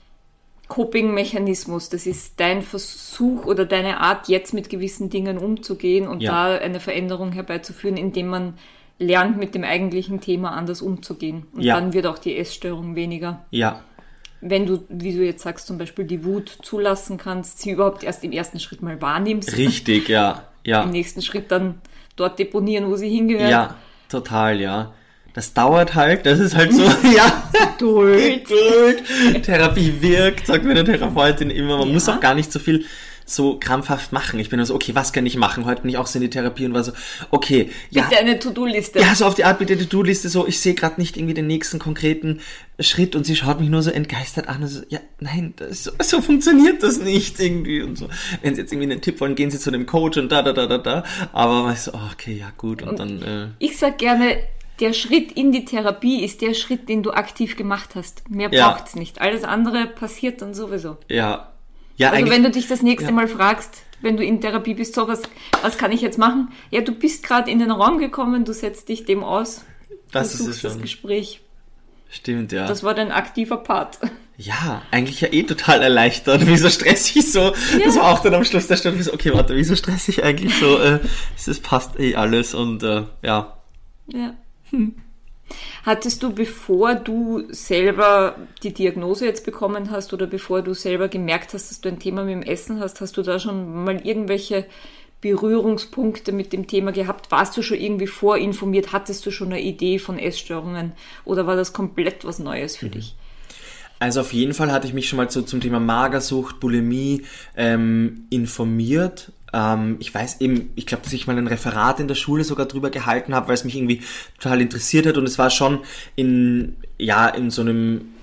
Coping-Mechanismus. Das ist dein Versuch oder deine Art, jetzt mit gewissen Dingen umzugehen und ja. da eine Veränderung herbeizuführen, indem man lernt, mit dem eigentlichen Thema anders umzugehen. Und ja. dann wird auch die Essstörung weniger. Ja. Wenn du, wie du jetzt sagst, zum Beispiel die Wut zulassen kannst, sie überhaupt erst im ersten Schritt mal wahrnimmst. Richtig, ja. ja. Im nächsten Schritt dann dort deponieren, wo sie hingehört. Ja, total, ja. Das dauert halt, das ist halt so, ja. Geduld. Geduld. Therapie wirkt, sagt meine Therapeutin immer. Man ja. muss auch gar nicht so viel so krampfhaft machen. Ich bin so, okay, was kann ich machen? Heute bin ich auch so in die Therapie und war so, okay, ja. Bitte eine To-Do-Liste. Ja, so auf die Art, bitte eine To-Do-Liste, so, ich sehe gerade nicht irgendwie den nächsten konkreten Schritt und sie schaut mich nur so entgeistert an und so, ja, nein, das, so, so funktioniert das nicht irgendwie und so. Wenn sie jetzt irgendwie einen Tipp wollen, gehen sie zu dem Coach und da, da, da, da, da. Aber weißt du, oh, okay, ja, gut und, und dann, äh. Ich sag gerne, der Schritt in die Therapie ist der Schritt, den du aktiv gemacht hast. Mehr ja. braucht's nicht. Alles andere passiert dann sowieso. Ja. Ja, also wenn du dich das nächste ja. Mal fragst, wenn du in Therapie bist, so was, was kann ich jetzt machen? Ja, du bist gerade in den Raum gekommen, du setzt dich dem aus, das du suchst ist es schon. Das Gespräch. Stimmt, ja. Das war dein aktiver Part. Ja, eigentlich ja eh total erleichtert. Wieso stress ich so? Ja. Das war auch dann am Schluss der Stunde so, okay, warte, wieso stress ich eigentlich so? Äh, es passt eh alles und äh, ja. Ja. Hm. Hattest du, bevor du selber die Diagnose jetzt bekommen hast oder bevor du selber gemerkt hast, dass du ein Thema mit dem Essen hast, hast du da schon mal irgendwelche Berührungspunkte mit dem Thema gehabt? Warst du schon irgendwie vorinformiert? Hattest du schon eine Idee von Essstörungen oder war das komplett was Neues für mhm. dich? Also auf jeden Fall hatte ich mich schon mal so zum Thema Magersucht, Bulimie ähm, informiert. Ähm, ich weiß eben, ich glaube, dass ich mal ein Referat in der Schule sogar drüber gehalten habe, weil es mich irgendwie total interessiert hat und es war schon in, ja, in so einem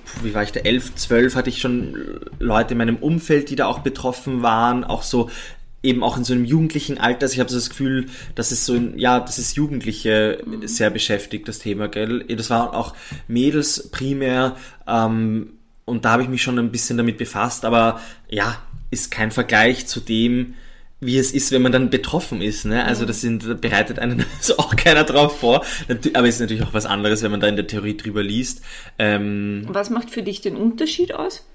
wie war ich da, elf, zwölf, hatte ich schon Leute in meinem Umfeld, die da auch betroffen waren, auch so eben auch in so einem jugendlichen Alter. Also ich habe so das Gefühl, dass es so, ein, ja, dass es Jugendliche mhm. sehr beschäftigt, das Thema, gell. Das waren auch Mädels primär, ähm, und da habe ich mich schon ein bisschen damit befasst, aber ja, ist kein Vergleich zu dem, wie es ist, wenn man dann betroffen ist, ne? Also das sind, da bereitet einen so auch keiner drauf vor. Aber es ist natürlich auch was anderes, wenn man da in der Theorie drüber liest. Ähm, was macht für dich den Unterschied aus?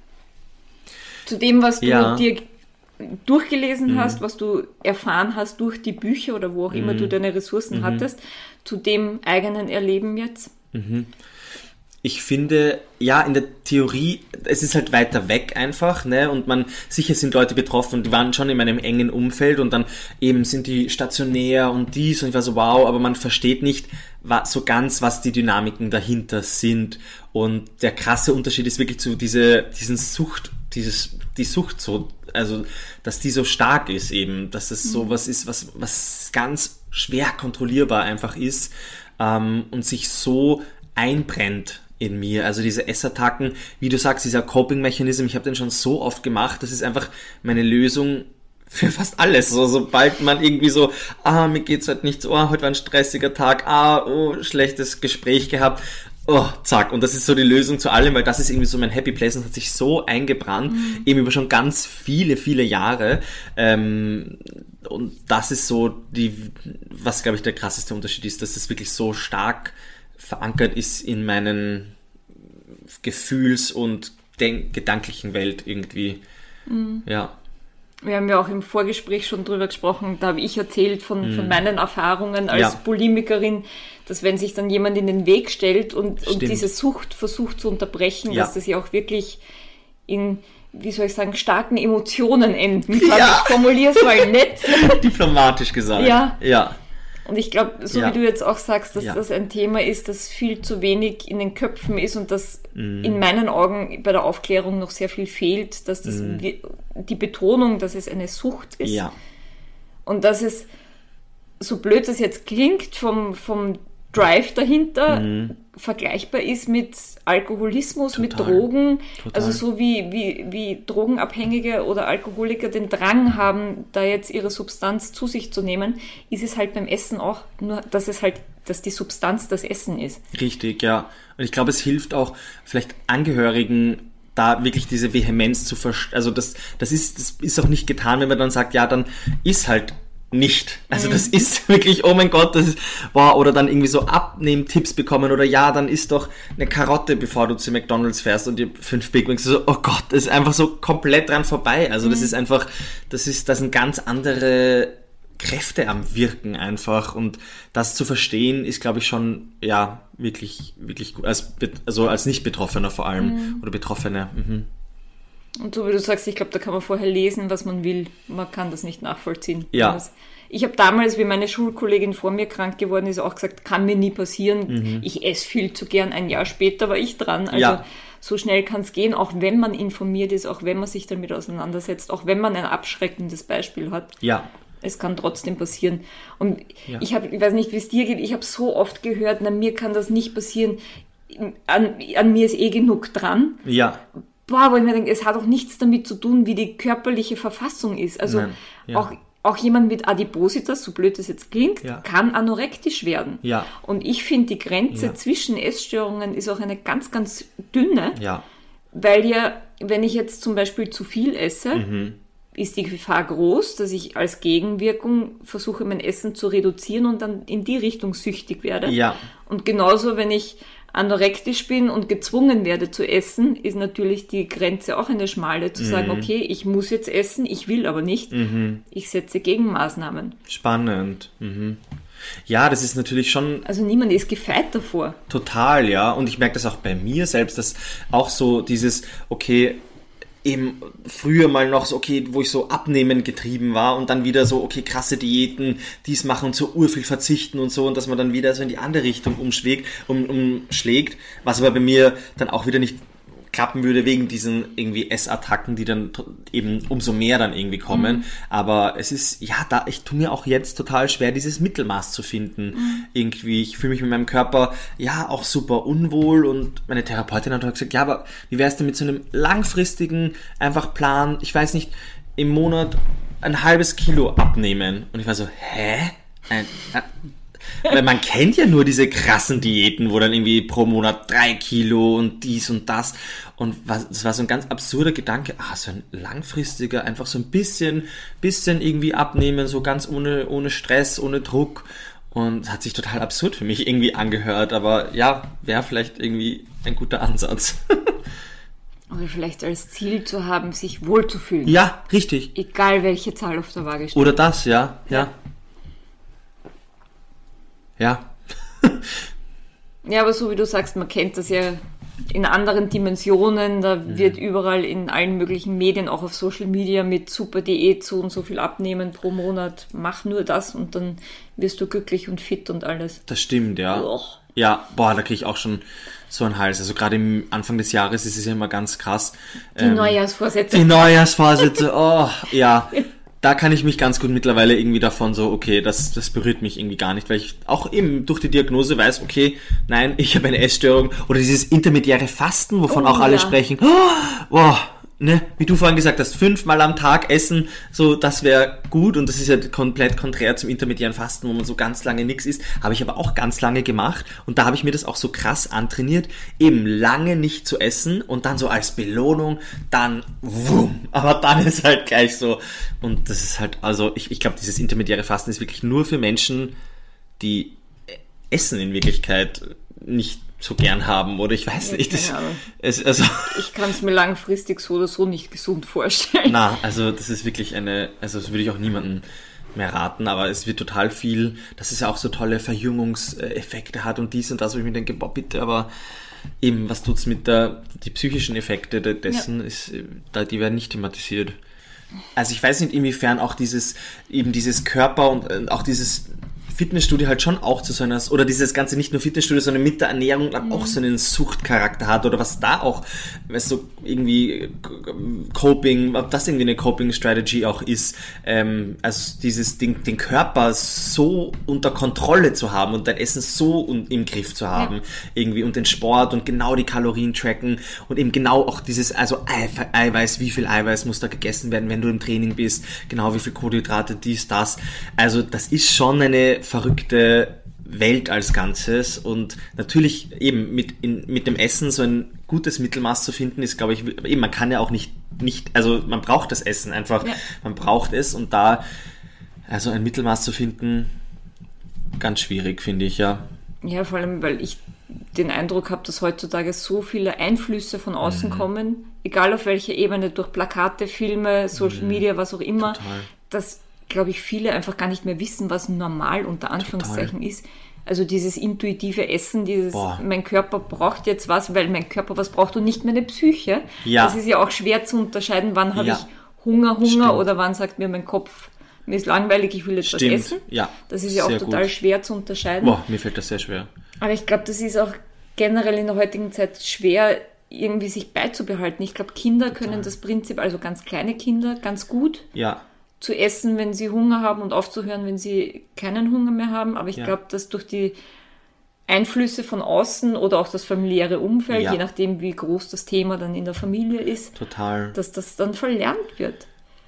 Zu dem, was du ja. dir durchgelesen mhm. hast, was du erfahren hast durch die Bücher oder wo auch immer mhm. du deine Ressourcen mhm. hattest, zu dem eigenen Erleben jetzt? Mhm. Ich finde, ja, in der Theorie, es ist halt weiter weg einfach, ne, und man, sicher sind Leute betroffen, die waren schon in meinem engen Umfeld und dann eben sind die stationär und dies und ich war so, wow, aber man versteht nicht so ganz, was die Dynamiken dahinter sind, und der krasse Unterschied ist wirklich zu diese, diesen Sucht, dieses, die Sucht so, also, dass die so stark ist eben, dass es so was ist, was, was ganz schwer kontrollierbar einfach ist, ähm, und sich so einbrennt in mir, also diese Essattacken, wie du sagst, dieser Coping-Mechanismus, ich habe den schon so oft gemacht, das ist einfach meine Lösung für fast alles, so, sobald man irgendwie so, ah, mir geht's heute nicht so, ah, heute war ein stressiger Tag, ah, oh, schlechtes Gespräch gehabt, oh, zack, und das ist so die Lösung zu allem, weil das ist irgendwie so mein Happy Place und hat sich so eingebrannt, mhm. eben über schon ganz viele, viele Jahre, ähm, und das ist so die, was glaube ich der krasseste Unterschied ist, dass das wirklich so stark verankert ist in meinen Gefühls- und denk- gedanklichen Welt irgendwie. Mhm. Ja. Wir haben ja auch im Vorgespräch schon drüber gesprochen, da habe ich erzählt von, mhm. von meinen Erfahrungen als ja. Bulimikerin, dass wenn sich dann jemand in den Weg stellt und, und diese Sucht versucht zu unterbrechen, ja. dass das ja auch wirklich in, wie soll ich sagen, starken Emotionen enden kann. Ja. Ich formuliere es mal nett. Diplomatisch gesagt. Ja. Ja. Und ich glaube, so ja. wie du jetzt auch sagst, dass ja. das ein Thema ist, das viel zu wenig in den Köpfen ist und das mm. in meinen Augen bei der Aufklärung noch sehr viel fehlt, dass das mm. die Betonung, dass es eine Sucht ist ja. und dass es, so blöd das jetzt klingt, vom, vom Drive dahinter mm. vergleichbar ist mit Alkoholismus, Total. mit Drogen. Total. Also so wie, wie, wie Drogenabhängige oder Alkoholiker den Drang haben, da jetzt ihre Substanz zu sich zu nehmen, ist es halt beim Essen auch, nur dass es halt, dass die Substanz das Essen ist. Richtig, ja. Und ich glaube, es hilft auch vielleicht Angehörigen, da wirklich diese Vehemenz zu verstehen. Also das, das ist, das ist auch nicht getan, wenn man dann sagt, ja, dann ist halt nicht. Also mhm. das ist wirklich, oh mein Gott, das ist, wow, oder dann irgendwie so Abnehmtipps bekommen oder ja, dann isst doch eine Karotte, bevor du zu McDonald's fährst und dir fünf Big Macs, so, oh Gott, das ist einfach so komplett dran vorbei. Also mhm. das ist einfach, das ist, das sind ganz andere Kräfte am Wirken einfach, und das zu verstehen ist, glaube ich, schon, ja, wirklich, wirklich gut, als, also als Nicht-Betroffener vor allem, mhm. oder Betroffene. Mhm. Und so wie du sagst, ich glaube, da kann man vorher lesen, was man will. Man kann das nicht nachvollziehen. Ja. Ich habe damals, wie meine Schulkollegin vor mir krank geworden ist, auch gesagt, kann mir nie passieren. Mhm. Ich esse viel zu gern. Ein Jahr später war ich dran. Also ja. so schnell kann es gehen, auch wenn man informiert ist, auch wenn man sich damit auseinandersetzt, auch wenn man ein abschreckendes Beispiel hat. Ja. Es kann trotzdem passieren. Und ja. ich habe, ich weiß nicht, wie es dir geht, ich habe so oft gehört, na, mir kann das nicht passieren. An, an mir ist eh genug dran. Ja. Boah, wo ich mir denke, es hat auch nichts damit zu tun, wie die körperliche Verfassung ist. Also Nein, ja. auch, auch jemand mit Adipositas, so blöd das jetzt klingt, ja. kann anorektisch werden. Ja. Und ich finde, die Grenze ja. zwischen Essstörungen ist auch eine ganz, ganz dünne. Ja. Weil ja, wenn ich jetzt zum Beispiel zu viel esse, mhm. ist die Gefahr groß, dass ich als Gegenwirkung versuche, mein Essen zu reduzieren und dann in die Richtung süchtig werde. Ja. Und genauso, wenn ich anorektisch bin und gezwungen werde zu essen, ist natürlich die Grenze auch eine schmale, zu mhm. sagen, okay, ich muss jetzt essen, ich will aber nicht. Mhm. Ich setze Gegenmaßnahmen. Spannend. Mhm. Ja, das ist natürlich schon... Also niemand ist gefeit davor. Total, ja. Und ich merke das auch bei mir selbst, dass auch so dieses, okay, eben früher mal noch so, okay, wo ich so abnehmen getrieben war und dann wieder so, okay, krasse Diäten, dies machen und so urviel verzichten und so, und dass man dann wieder so in die andere Richtung umschlägt, um, umschlägt, was aber bei mir dann auch wieder nicht klappen würde wegen diesen irgendwie Essattacken, die dann eben umso mehr dann irgendwie kommen. Mhm. Aber es ist, ja, da, ich tue mir auch jetzt total schwer, dieses Mittelmaß zu finden. Mhm. Irgendwie, ich fühle mich mit meinem Körper, ja, auch super unwohl und meine Therapeutin hat gesagt, ja, aber wie wär's denn mit so einem langfristigen, einfach Plan, ich weiß nicht, im Monat ein halbes Kilo abnehmen. Und ich war so, hä? Ein, ein, weil man kennt ja nur diese krassen Diäten, wo dann irgendwie pro Monat drei Kilo und dies und das. Und das war so ein ganz absurder Gedanke. Ah, so ein langfristiger, einfach so ein bisschen, bisschen irgendwie abnehmen, so ganz ohne, ohne Stress, ohne Druck. Und das hat sich total absurd für mich irgendwie angehört. Aber ja, wäre vielleicht irgendwie ein guter Ansatz. Oder vielleicht als Ziel zu haben, sich wohlzufühlen. Ja, richtig. Egal welche Zahl auf der Waage steht. Oder das, ja, ja. ja. Ja. Ja, aber so wie du sagst, man kennt das ja in anderen Dimensionen, da mhm. wird überall in allen möglichen Medien, auch auf Social Media mit super Diät, so und so viel abnehmen pro Monat, mach nur das und dann wirst du glücklich und fit und alles. Das stimmt, ja. Oh. Ja, boah, da kriege ich auch schon so einen Hals. Also gerade im Anfang des Jahres ist es ja immer ganz krass. Die ähm, Neujahrsvorsätze. Die Neujahrsvorsätze, oh, ja. Da kann ich mich ganz gut mittlerweile irgendwie davon so, okay, das, das berührt mich irgendwie gar nicht, weil ich auch eben durch die Diagnose weiß, okay, nein, ich habe eine Essstörung oder dieses intermediäre Fasten, wovon oh, auch alle ja. sprechen. Oh, wow. Ne, wie du vorhin gesagt hast, fünfmal am Tag essen, so, das wäre gut und das ist ja komplett konträr zum intermediären Fasten, wo man so ganz lange nichts isst, habe ich aber auch ganz lange gemacht und da habe ich mir das auch so krass antrainiert, eben lange nicht zu essen und dann so als Belohnung, dann wumm, aber dann ist halt gleich so und das ist halt, also ich, ich glaube, dieses intermediäre Fasten ist wirklich nur für Menschen, die Essen in Wirklichkeit nicht so gern haben, oder ich weiß ja, nicht. Das, es, also, ich kann es mir langfristig so oder so nicht gesund vorstellen. Na, also das ist wirklich eine, also das würde ich auch niemandem mehr raten, aber es wird total viel, dass es ja auch so tolle Verjüngungseffekte hat und dies und das, wo ich mir denke, boah, bitte, aber eben, was tut's mit der, die psychischen Effekte dessen, ja. ist, die werden nicht thematisiert. Also ich weiß nicht, inwiefern auch dieses, eben dieses Körper und auch dieses Fitnessstudio halt schon auch zu so einer, oder dieses ganze nicht nur Fitnessstudio, sondern mit der Ernährung mhm. auch so einen Suchtcharakter hat oder was da auch, weißt du, irgendwie Coping, ob das irgendwie eine Coping-Strategy auch ist, ähm, also dieses Ding, den Körper so unter Kontrolle zu haben und dein Essen so im Griff zu haben, ja. irgendwie und den Sport und genau die Kalorien tracken und eben genau auch dieses, also Eiweiß, wie viel Eiweiß muss da gegessen werden, wenn du im Training bist, genau wie viel Kohlenhydrate, dies, das, also das ist schon eine verrückte Welt als Ganzes und natürlich eben mit, in, mit dem Essen so ein gutes Mittelmaß zu finden ist, glaube ich, eben, man kann ja auch nicht, nicht, also man braucht das Essen einfach, ja. man braucht es und da, also ein Mittelmaß zu finden, ganz schwierig, finde ich, ja. Ja, vor allem, weil ich den Eindruck habe, dass heutzutage so viele Einflüsse von außen mhm. kommen, egal auf welcher Ebene, durch Plakate, Filme, Social mhm. Media, was auch immer, Total. dass glaube ich, viele einfach gar nicht mehr wissen, was normal unter Anführungszeichen Total. ist. Also dieses intuitive Essen, dieses, Boah. mein Körper braucht jetzt was, weil mein Körper was braucht und nicht meine Psyche. Ja. Das ist ja auch schwer zu unterscheiden, wann habe ja. ich Hunger, Hunger Stimmt. oder wann sagt mir mein Kopf, mir ist langweilig, ich will jetzt Stimmt. was essen. Ja. Das ist ja auch sehr total gut. schwer zu unterscheiden. Boah, mir fällt das sehr schwer. Aber ich glaube, das ist auch generell in der heutigen Zeit schwer, irgendwie sich beizubehalten. Ich glaube, Kinder können Total. das Prinzip, also ganz kleine Kinder, ganz gut. Ja. zu essen, wenn sie Hunger haben und aufzuhören, wenn sie keinen Hunger mehr haben. Aber ich ja. glaube, dass durch die Einflüsse von außen oder auch das familiäre Umfeld, ja. je nachdem, wie groß das Thema dann in der Familie ist, Total. dass das dann verlernt wird.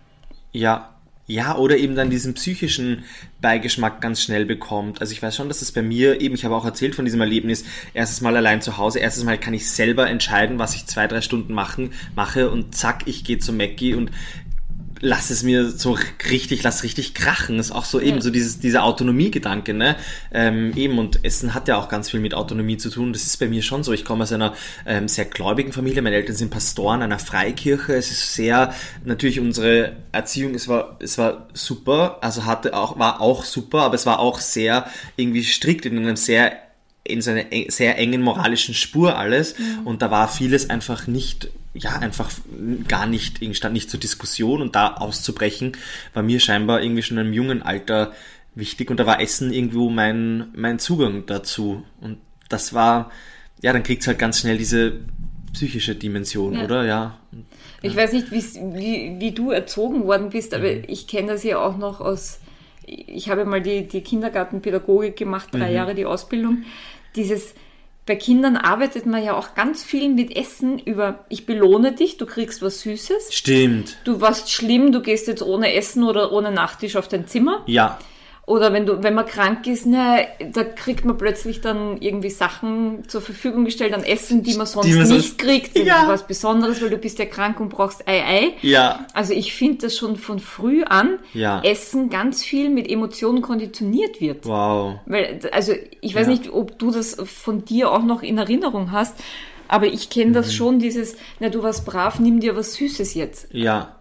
Ja, ja, oder eben dann diesen psychischen Beigeschmack ganz schnell bekommt. Also ich weiß schon, dass es bei mir eben, ich habe auch erzählt von diesem Erlebnis, erstes Mal allein zu Hause, erstes Mal kann ich selber entscheiden, was ich zwei, drei Stunden machen, mache und zack, ich gehe zu Mackie und lass es mir so richtig, lass richtig krachen. Das ist auch so eben ja. so dieses, dieser Autonomiegedanke, ne? Ähm, eben, und Essen hat ja auch ganz viel mit Autonomie zu tun. Das ist bei mir schon so. Ich komme aus einer ähm, sehr gläubigen Familie. Meine Eltern sind Pastoren einer Freikirche. Es ist sehr, natürlich unsere Erziehung, es war, es war super. Also hatte auch, war auch super, aber es war auch sehr irgendwie strikt in einem sehr in so einer sehr engen moralischen Spur alles mhm. und da war vieles einfach nicht, ja, einfach gar nicht, stand nicht zur Diskussion und da auszubrechen, war mir scheinbar irgendwie schon in einem jungen Alter wichtig und da war Essen irgendwo mein, mein Zugang dazu und das war, ja, dann kriegt's halt ganz schnell diese psychische Dimension, ja. oder? Ja. Ich weiß nicht, wie, wie du erzogen worden bist, aber mhm. ich kenne das ja auch noch aus, ich habe mal die, die Kindergartenpädagogik gemacht, drei mhm. Jahre die Ausbildung. Dieses, bei Kindern arbeitet man ja auch ganz viel mit Essen über, ich belohne dich, du kriegst was Süßes. Stimmt. Du warst schlimm, du gehst jetzt ohne Essen oder ohne Nachtisch auf dein Zimmer. Ja. Oder wenn du, wenn man krank ist, ne, da kriegt man plötzlich dann irgendwie Sachen zur Verfügung gestellt an Essen, die man sonst die man nicht sonst, kriegt. Ja. Was Besonderes, weil du bist ja krank und brauchst Ei, Ei. Ja. Also ich finde, dass schon von früh an ja. Essen ganz viel mit Emotionen konditioniert wird. Wow. Weil, also ich weiß ja. nicht, ob du das von dir auch noch in Erinnerung hast, aber ich kenne das mhm. schon, dieses, na du warst brav, nimm dir was Süßes jetzt. Ja.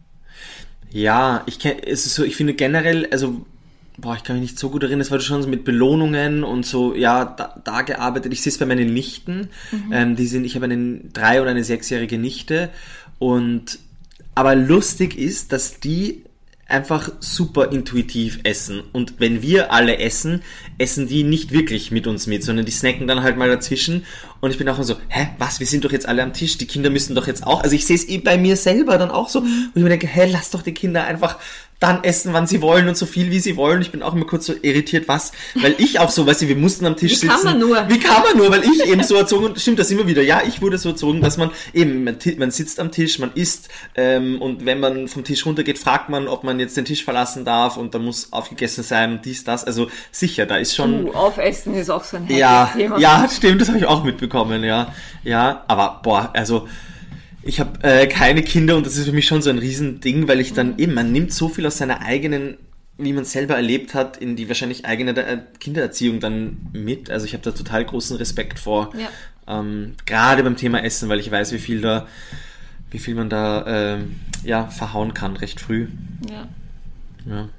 Ja, ich kenne, es ist so, ich finde generell, also boah, ich kann mich nicht so gut erinnern, es war schon so mit Belohnungen und so, ja, da, da gearbeitet. Ich sehe es bei meinen Nichten, mhm. ähm, die sind, ich habe eine drei- oder eine sechsjährige Nichte und, aber lustig ist, dass die einfach super intuitiv essen. Und wenn wir alle essen, essen die nicht wirklich mit uns mit, sondern die snacken dann halt mal dazwischen. Und ich bin auch immer so, hä, was, wir sind doch jetzt alle am Tisch, die Kinder müssen doch jetzt auch, also ich sehe es eh bei mir selber dann auch so. Und ich mir denke, hä, lass doch die Kinder einfach dann essen, wann sie wollen und so viel, wie sie wollen. Ich bin auch immer kurz so irritiert, was, weil ich auch so, weißt du, wir mussten am Tisch wie sitzen. Wie kann man nur? Wie kann man nur, weil ich eben so erzogen, und stimmt das immer wieder, ja, ich wurde so erzogen, dass man eben, man, man sitzt am Tisch, man isst ähm, und wenn man vom Tisch runtergeht, fragt man, ob man jetzt den Tisch verlassen darf und dann muss aufgegessen sein und dies, das, also sicher, da ist schon... Uh, aufessen ist auch so ein heikles ja, Thema. Ja, stimmt, das habe ich auch mitbekommen, ja, ja, aber boah, also... Ich habe äh, keine Kinder und das ist für mich schon so ein Riesending, weil ich dann mhm. eben, man nimmt so viel aus seiner eigenen, wie man es selber erlebt hat, in die wahrscheinlich eigene äh, Kindererziehung dann mit. Also ich habe da total großen Respekt vor, ja. ähm, gerade beim Thema Essen, weil ich weiß, wie viel da, wie viel man da äh, ja verhauen kann recht früh. Ja. Ja.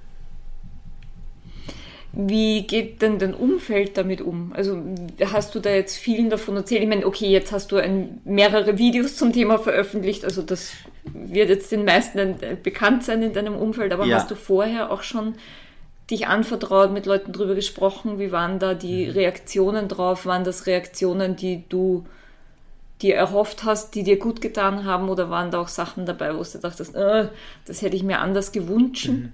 Wie geht denn dein Umfeld damit um? Also hast du da jetzt vielen davon erzählt? Ich meine, okay, jetzt hast du ein, mehrere Videos zum Thema veröffentlicht, also das wird jetzt den meisten bekannt sein in deinem Umfeld, aber ja. hast du vorher auch schon dich anvertraut, mit Leuten drüber gesprochen? Wie waren da die Reaktionen drauf? Waren das Reaktionen, die du dir erhofft hast, die dir gut getan haben, oder waren da auch Sachen dabei, wo du dachtest, äh, das hätte ich mir anders gewünscht? Mhm.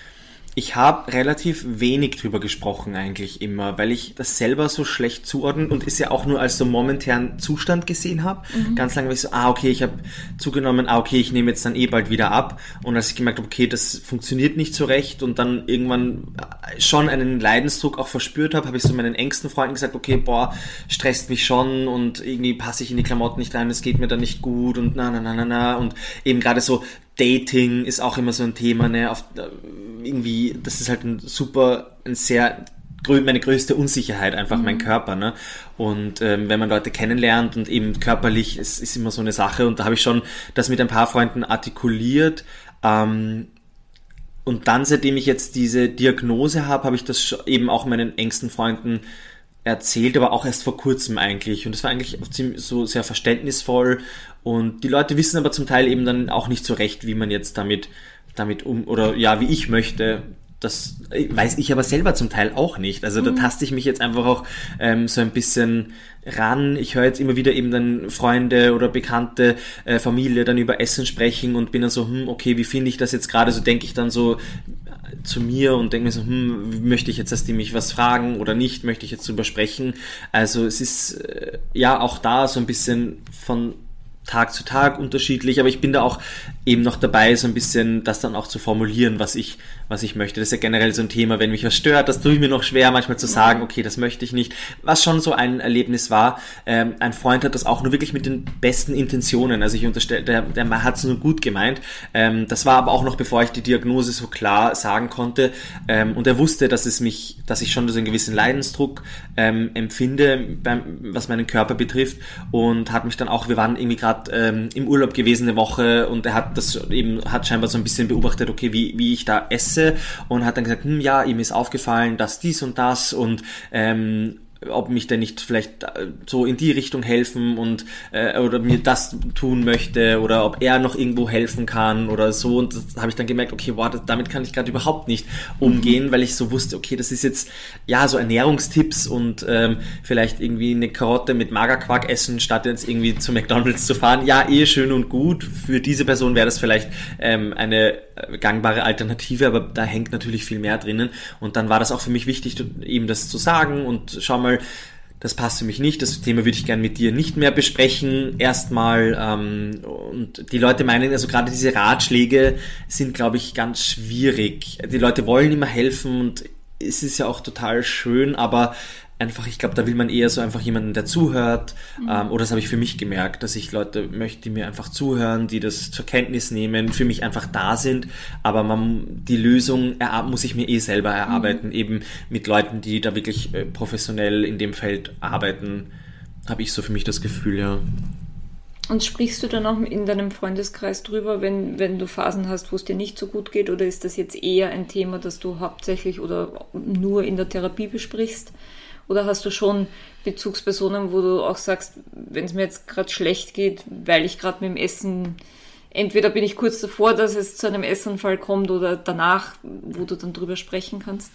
Ich habe relativ wenig drüber gesprochen eigentlich immer, weil ich das selber so schlecht zuordnen und es ja auch nur als so momentanen Zustand gesehen habe. Mhm. Ganz lange war ich so, ah okay, ich habe zugenommen, ah okay, ich nehme jetzt dann eh bald wieder ab. Und als ich gemerkt habe, okay, das funktioniert nicht so recht und dann irgendwann schon einen Leidensdruck auch verspürt habe, habe ich so meinen engsten Freunden gesagt, okay, boah, stresst mich schon und irgendwie passe ich in die Klamotten nicht rein, es geht mir dann nicht gut und na na na na na und eben gerade so Dating ist auch immer so ein Thema, ne, auf, irgendwie, das ist halt ein super, ein sehr, meine größte Unsicherheit, einfach mhm. mein Körper, ne, und ähm, wenn man Leute kennenlernt und eben körperlich, es ist immer so eine Sache und da habe ich schon das mit ein paar Freunden artikuliert, ähm, und dann, seitdem ich jetzt diese Diagnose habe, habe ich das eben auch meinen engsten Freunden erzählt, aber auch erst vor kurzem eigentlich. Und das war eigentlich so sehr verständnisvoll. Und die Leute wissen aber zum Teil eben dann auch nicht so recht, wie man jetzt damit, damit um, oder ja, wie ich möchte. Das weiß ich aber selber zum Teil auch nicht. Also da taste ich mich jetzt einfach auch ähm, so ein bisschen ran. Ich höre jetzt immer wieder eben dann Freunde oder Bekannte, äh, Familie dann über Essen sprechen und bin dann so, hm, okay, wie finde ich das jetzt gerade? So denke ich dann so zu mir und denke mir so, hm, möchte ich jetzt, dass die mich was fragen oder nicht? Möchte ich jetzt drüber sprechen? Also es ist äh, ja auch da so ein bisschen von Tag zu Tag unterschiedlich, aber ich bin da auch eben noch dabei, so ein bisschen das dann auch zu formulieren, was ich, was ich möchte. Das ist ja generell so ein Thema, wenn mich was stört, das tue ich mir noch schwer, manchmal zu sagen, okay, das möchte ich nicht. Was schon so ein Erlebnis war, ähm, ein Freund hat das auch nur wirklich mit den besten Intentionen, also ich unterstelle, der, der hat es nur gut gemeint. Ähm, das war aber auch noch, bevor ich die Diagnose so klar sagen konnte, ähm, und er wusste, dass es mich, dass ich schon so einen gewissen Leidensdruck ähm, empfinde, beim, was meinen Körper betrifft, und hat mich dann auch, wir waren irgendwie gerade ähm, im Urlaub gewesen eine Woche und er hat das eben, hat scheinbar so ein bisschen beobachtet, okay, wie, wie ich da esse, und hat dann gesagt, hm, ja, ihm ist aufgefallen, dass dies und das und ähm, ob mich der nicht vielleicht so in die Richtung helfen und äh, oder mir das tun möchte oder ob er noch irgendwo helfen kann oder so. Und das habe ich dann gemerkt, okay, wow, das, damit kann ich gerade überhaupt nicht umgehen, mhm. weil ich so wusste, okay, das ist jetzt ja so Ernährungstipps und ähm, vielleicht irgendwie eine Karotte mit Magerquark essen, statt jetzt irgendwie zu McDonald's zu fahren. Ja, eh schön und gut. Für diese Person wäre das vielleicht ähm, eine gangbare Alternative, aber da hängt natürlich viel mehr drinnen. Und dann war das auch für mich wichtig, ihm das zu sagen und schau mal, das passt für mich nicht, das Thema würde ich gern mit dir nicht mehr besprechen, erstmal. Ähm, und die Leute meinen, also gerade diese Ratschläge sind, glaube ich, ganz schwierig. Die Leute wollen immer helfen und es ist ja auch total schön, aber einfach, ich glaube, da will man eher so einfach jemanden, der zuhört. Mhm. Ähm, oder das habe ich für mich gemerkt, dass ich Leute möchte, die mir einfach zuhören, die das zur Kenntnis nehmen, für mich einfach da sind. Aber man, die Lösung er, muss ich mir eh selber erarbeiten, mhm. eben mit Leuten, die da wirklich äh, professionell in dem Feld arbeiten, habe ich so für mich das Gefühl, ja. Und sprichst du dann auch in deinem Freundeskreis drüber, wenn, wenn du Phasen hast, wo es dir nicht so gut geht? Oder ist das jetzt eher ein Thema, das du hauptsächlich oder nur in der Therapie besprichst? Oder hast du schon Bezugspersonen, wo du auch sagst, wenn es mir jetzt gerade schlecht geht, weil ich gerade mit dem Essen, entweder bin ich kurz davor, dass es zu einem Essanfall kommt oder danach, wo du dann drüber sprechen kannst?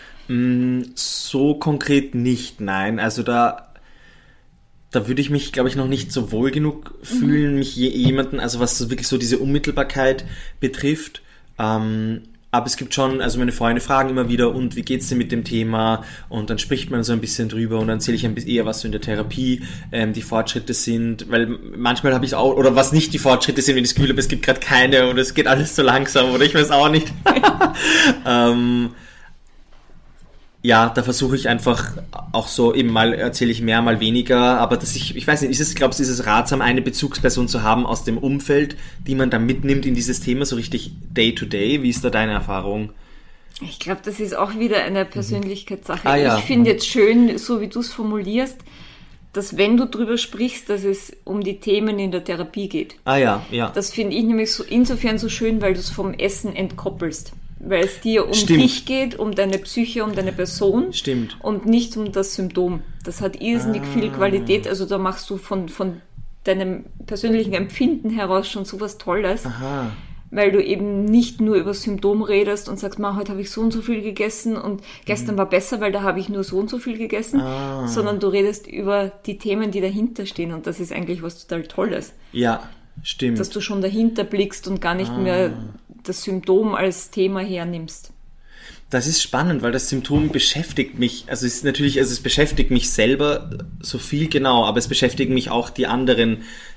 So konkret nicht, nein. Also da, da würde ich mich, glaube ich, noch nicht so wohl genug fühlen, mhm. mich je, jemanden, also was so wirklich so diese Unmittelbarkeit betrifft. Ähm, Aber es gibt schon, also meine Freunde fragen immer wieder, und wie geht's dir mit dem Thema? Und dann spricht man so ein bisschen drüber und dann erzähle ich ein bisschen eher, was so in der Therapie ähm, die Fortschritte sind, weil manchmal habe ich auch, oder was nicht die Fortschritte sind, wenn ich das Gefühl habe, es gibt gerade keine oder es geht alles zu langsam oder ich weiß auch nicht. ähm, ja, da versuche ich einfach auch so, eben mal erzähle ich mehr, mal weniger, aber dass ich, ich weiß nicht, ist es, glaubst du, ist es ratsam, eine Bezugsperson zu haben aus dem Umfeld, die man dann mitnimmt in dieses Thema, so richtig day to day? Wie ist da deine Erfahrung? Ich glaube, das ist auch wieder eine Persönlichkeitssache. Mhm. Ah, ja. Ich finde jetzt schön, so wie du es formulierst, dass wenn du drüber sprichst, dass es um die Themen in der Therapie geht. Ah ja, ja. Das finde ich nämlich so insofern so schön, weil du es vom Essen entkoppelst. Weil es dir um Stimmt. dich geht, um deine Psyche, um deine Person. Stimmt. Und nicht um das Symptom. Das hat irrsinnig ah. viel Qualität. Also da machst du von, von deinem persönlichen Empfinden heraus schon sowas Tolles. Aha. Weil du eben nicht nur über das Symptom redest und sagst, Ma, heute habe ich so und so viel gegessen und gestern mhm. war besser, weil da habe ich nur so und so viel gegessen. Ah. Sondern du redest über die Themen, die dahinter stehen. Und das ist eigentlich was total Tolles. Ja, stimmt. Dass du schon dahinter blickst und gar nicht ah. mehr das Symptom als Thema hernimmst. Das ist spannend, weil das Symptom beschäftigt mich, also es ist natürlich, also es beschäftigt mich selber so viel, genau, aber es beschäftigen mich auch die anderen,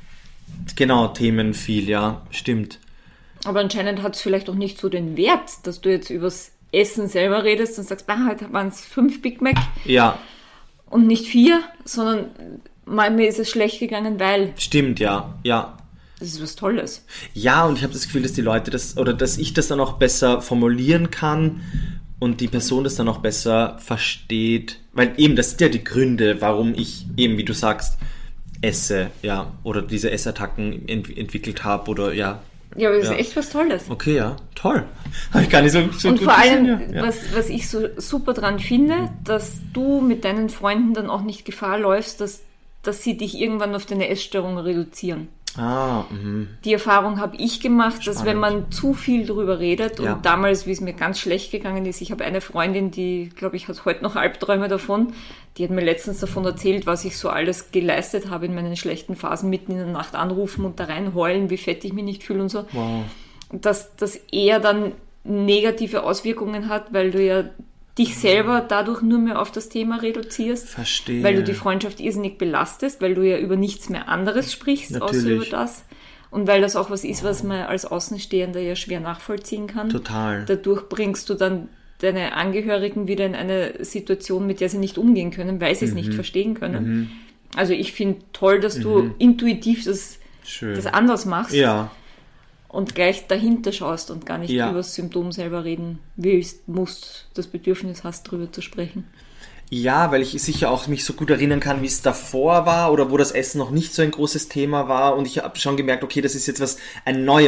genau, Themen viel, ja, stimmt. Aber anscheinend hat es vielleicht auch nicht so den Wert, dass du jetzt übers Essen selber redest und sagst, bah, heute waren es fünf Big Mac. Ja. Und nicht vier, sondern mal mir ist es schlecht gegangen, weil... Stimmt, ja, ja. Das ist was Tolles. Ja, und ich habe das Gefühl, dass die Leute das, oder dass ich das dann auch besser formulieren kann und die Person das dann auch besser versteht. Weil eben, das sind ja die Gründe, warum ich eben, wie du sagst, esse, ja, oder diese Essattacken ent- entwickelt habe, oder ja. Ja, aber das ja. ist echt was Tolles. Okay, ja, toll. Habe ich gar nicht so, so Und gut vor allem, gesehen, ja. was, was ich so super dran finde, dass du mit deinen Freunden dann auch nicht Gefahr läufst, dass, dass sie dich irgendwann auf deine Essstörung reduzieren. Ah, mh. Die Erfahrung habe ich gemacht, Spannend. Dass wenn man zu viel drüber redet ja. und damals, wie es mir ganz schlecht gegangen ist, ich habe eine Freundin, die, glaube ich, hat heute noch Albträume davon, die hat mir letztens davon erzählt, was ich so alles geleistet habe in meinen schlechten Phasen, mitten in der Nacht anrufen und da rein heulen, wie fett ich mich nicht fühle und so. Wow. Dass das eher dann negative Auswirkungen hat, weil du ja dich selber dadurch nur mehr auf das Thema reduzierst. Verstehe. Weil du die Freundschaft irrsinnig belastest, weil du ja über nichts mehr anderes sprichst, Natürlich. außer über das. Und weil das auch was ist, was man als Außenstehender ja schwer nachvollziehen kann. Total. Dadurch bringst du dann deine Angehörigen wieder in eine Situation, mit der sie nicht umgehen können, weil sie es mhm. nicht verstehen können. Mhm. Also ich finde toll, dass mhm. du intuitiv das, das anders machst. Ja. Und gleich dahinter schaust und gar nicht ja. über das Symptom selber reden willst, musst, das Bedürfnis hast, darüber zu sprechen. Ja, weil ich sicher auch mich so gut erinnern kann, wie es davor war oder wo das Essen noch nicht so ein großes Thema war und ich habe schon gemerkt, okay, das ist jetzt was, ein neuer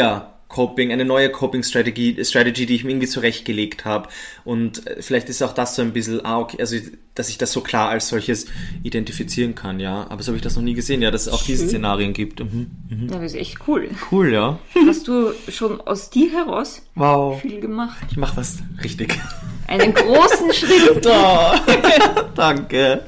Coping, eine neue Coping-Strategie, Strategy, die ich mir irgendwie zurechtgelegt habe. Und vielleicht ist auch das so ein bisschen, ah, okay, also, dass ich das so klar als solches identifizieren kann, ja. Aber so habe ich das noch nie gesehen, ja, dass es auch Schön. diese Szenarien gibt. Mhm. Mhm. Ja, das ist echt cool. Cool, ja. Hast du schon aus dir heraus Wow. viel gemacht? Ich mache was richtig. Einen großen Schritt. Oh, danke.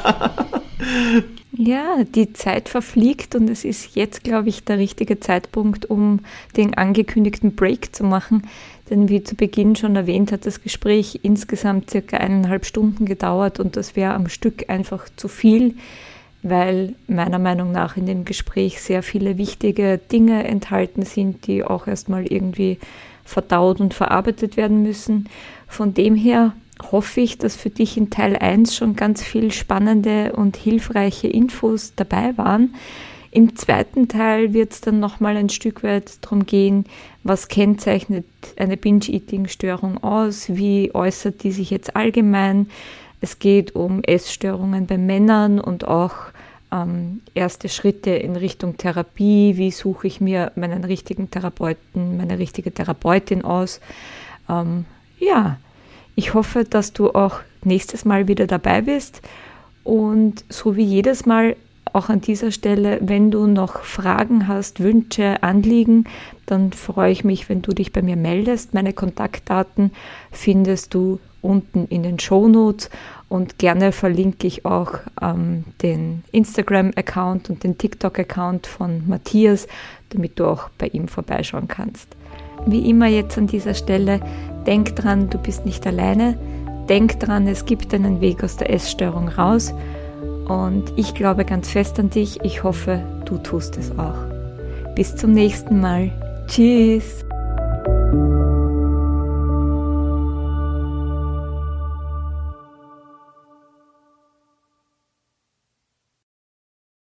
Ja, die Zeit verfliegt und es ist jetzt, glaube ich, der richtige Zeitpunkt, um den angekündigten Break zu machen. Denn wie zu Beginn schon erwähnt, hat das Gespräch insgesamt circa eineinhalb Stunden gedauert und das wäre am Stück einfach zu viel, weil meiner Meinung nach in dem Gespräch sehr viele wichtige Dinge enthalten sind, die auch erstmal irgendwie verdaut und verarbeitet werden müssen. Von dem her hoffe ich, dass für dich in Teil eins schon ganz viel spannende und hilfreiche Infos dabei waren. Im zweiten Teil wird es dann nochmal ein Stück weit darum gehen, was kennzeichnet eine Binge-Eating-Störung aus, wie äußert die sich jetzt allgemein. Es geht um Essstörungen bei Männern und auch ähm, erste Schritte in Richtung Therapie, wie suche ich mir meinen richtigen Therapeuten, meine richtige Therapeutin aus. Ähm, ja, Ich hoffe, dass du auch nächstes Mal wieder dabei bist und so wie jedes Mal auch an dieser Stelle, wenn du noch Fragen hast, Wünsche, Anliegen, dann freue ich mich, wenn du dich bei mir meldest. Meine Kontaktdaten findest du unten in den Shownotes und gerne verlinke ich auch ähm, den Instagram-Account und den TikTok-Account von Matthias, damit du auch bei ihm vorbeischauen kannst. Wie immer jetzt an dieser Stelle, denk dran, du bist nicht alleine. Denk dran, es gibt einen Weg aus der Essstörung raus. Und ich glaube ganz fest an dich. Ich hoffe, du tust es auch. Bis zum nächsten Mal. Tschüss.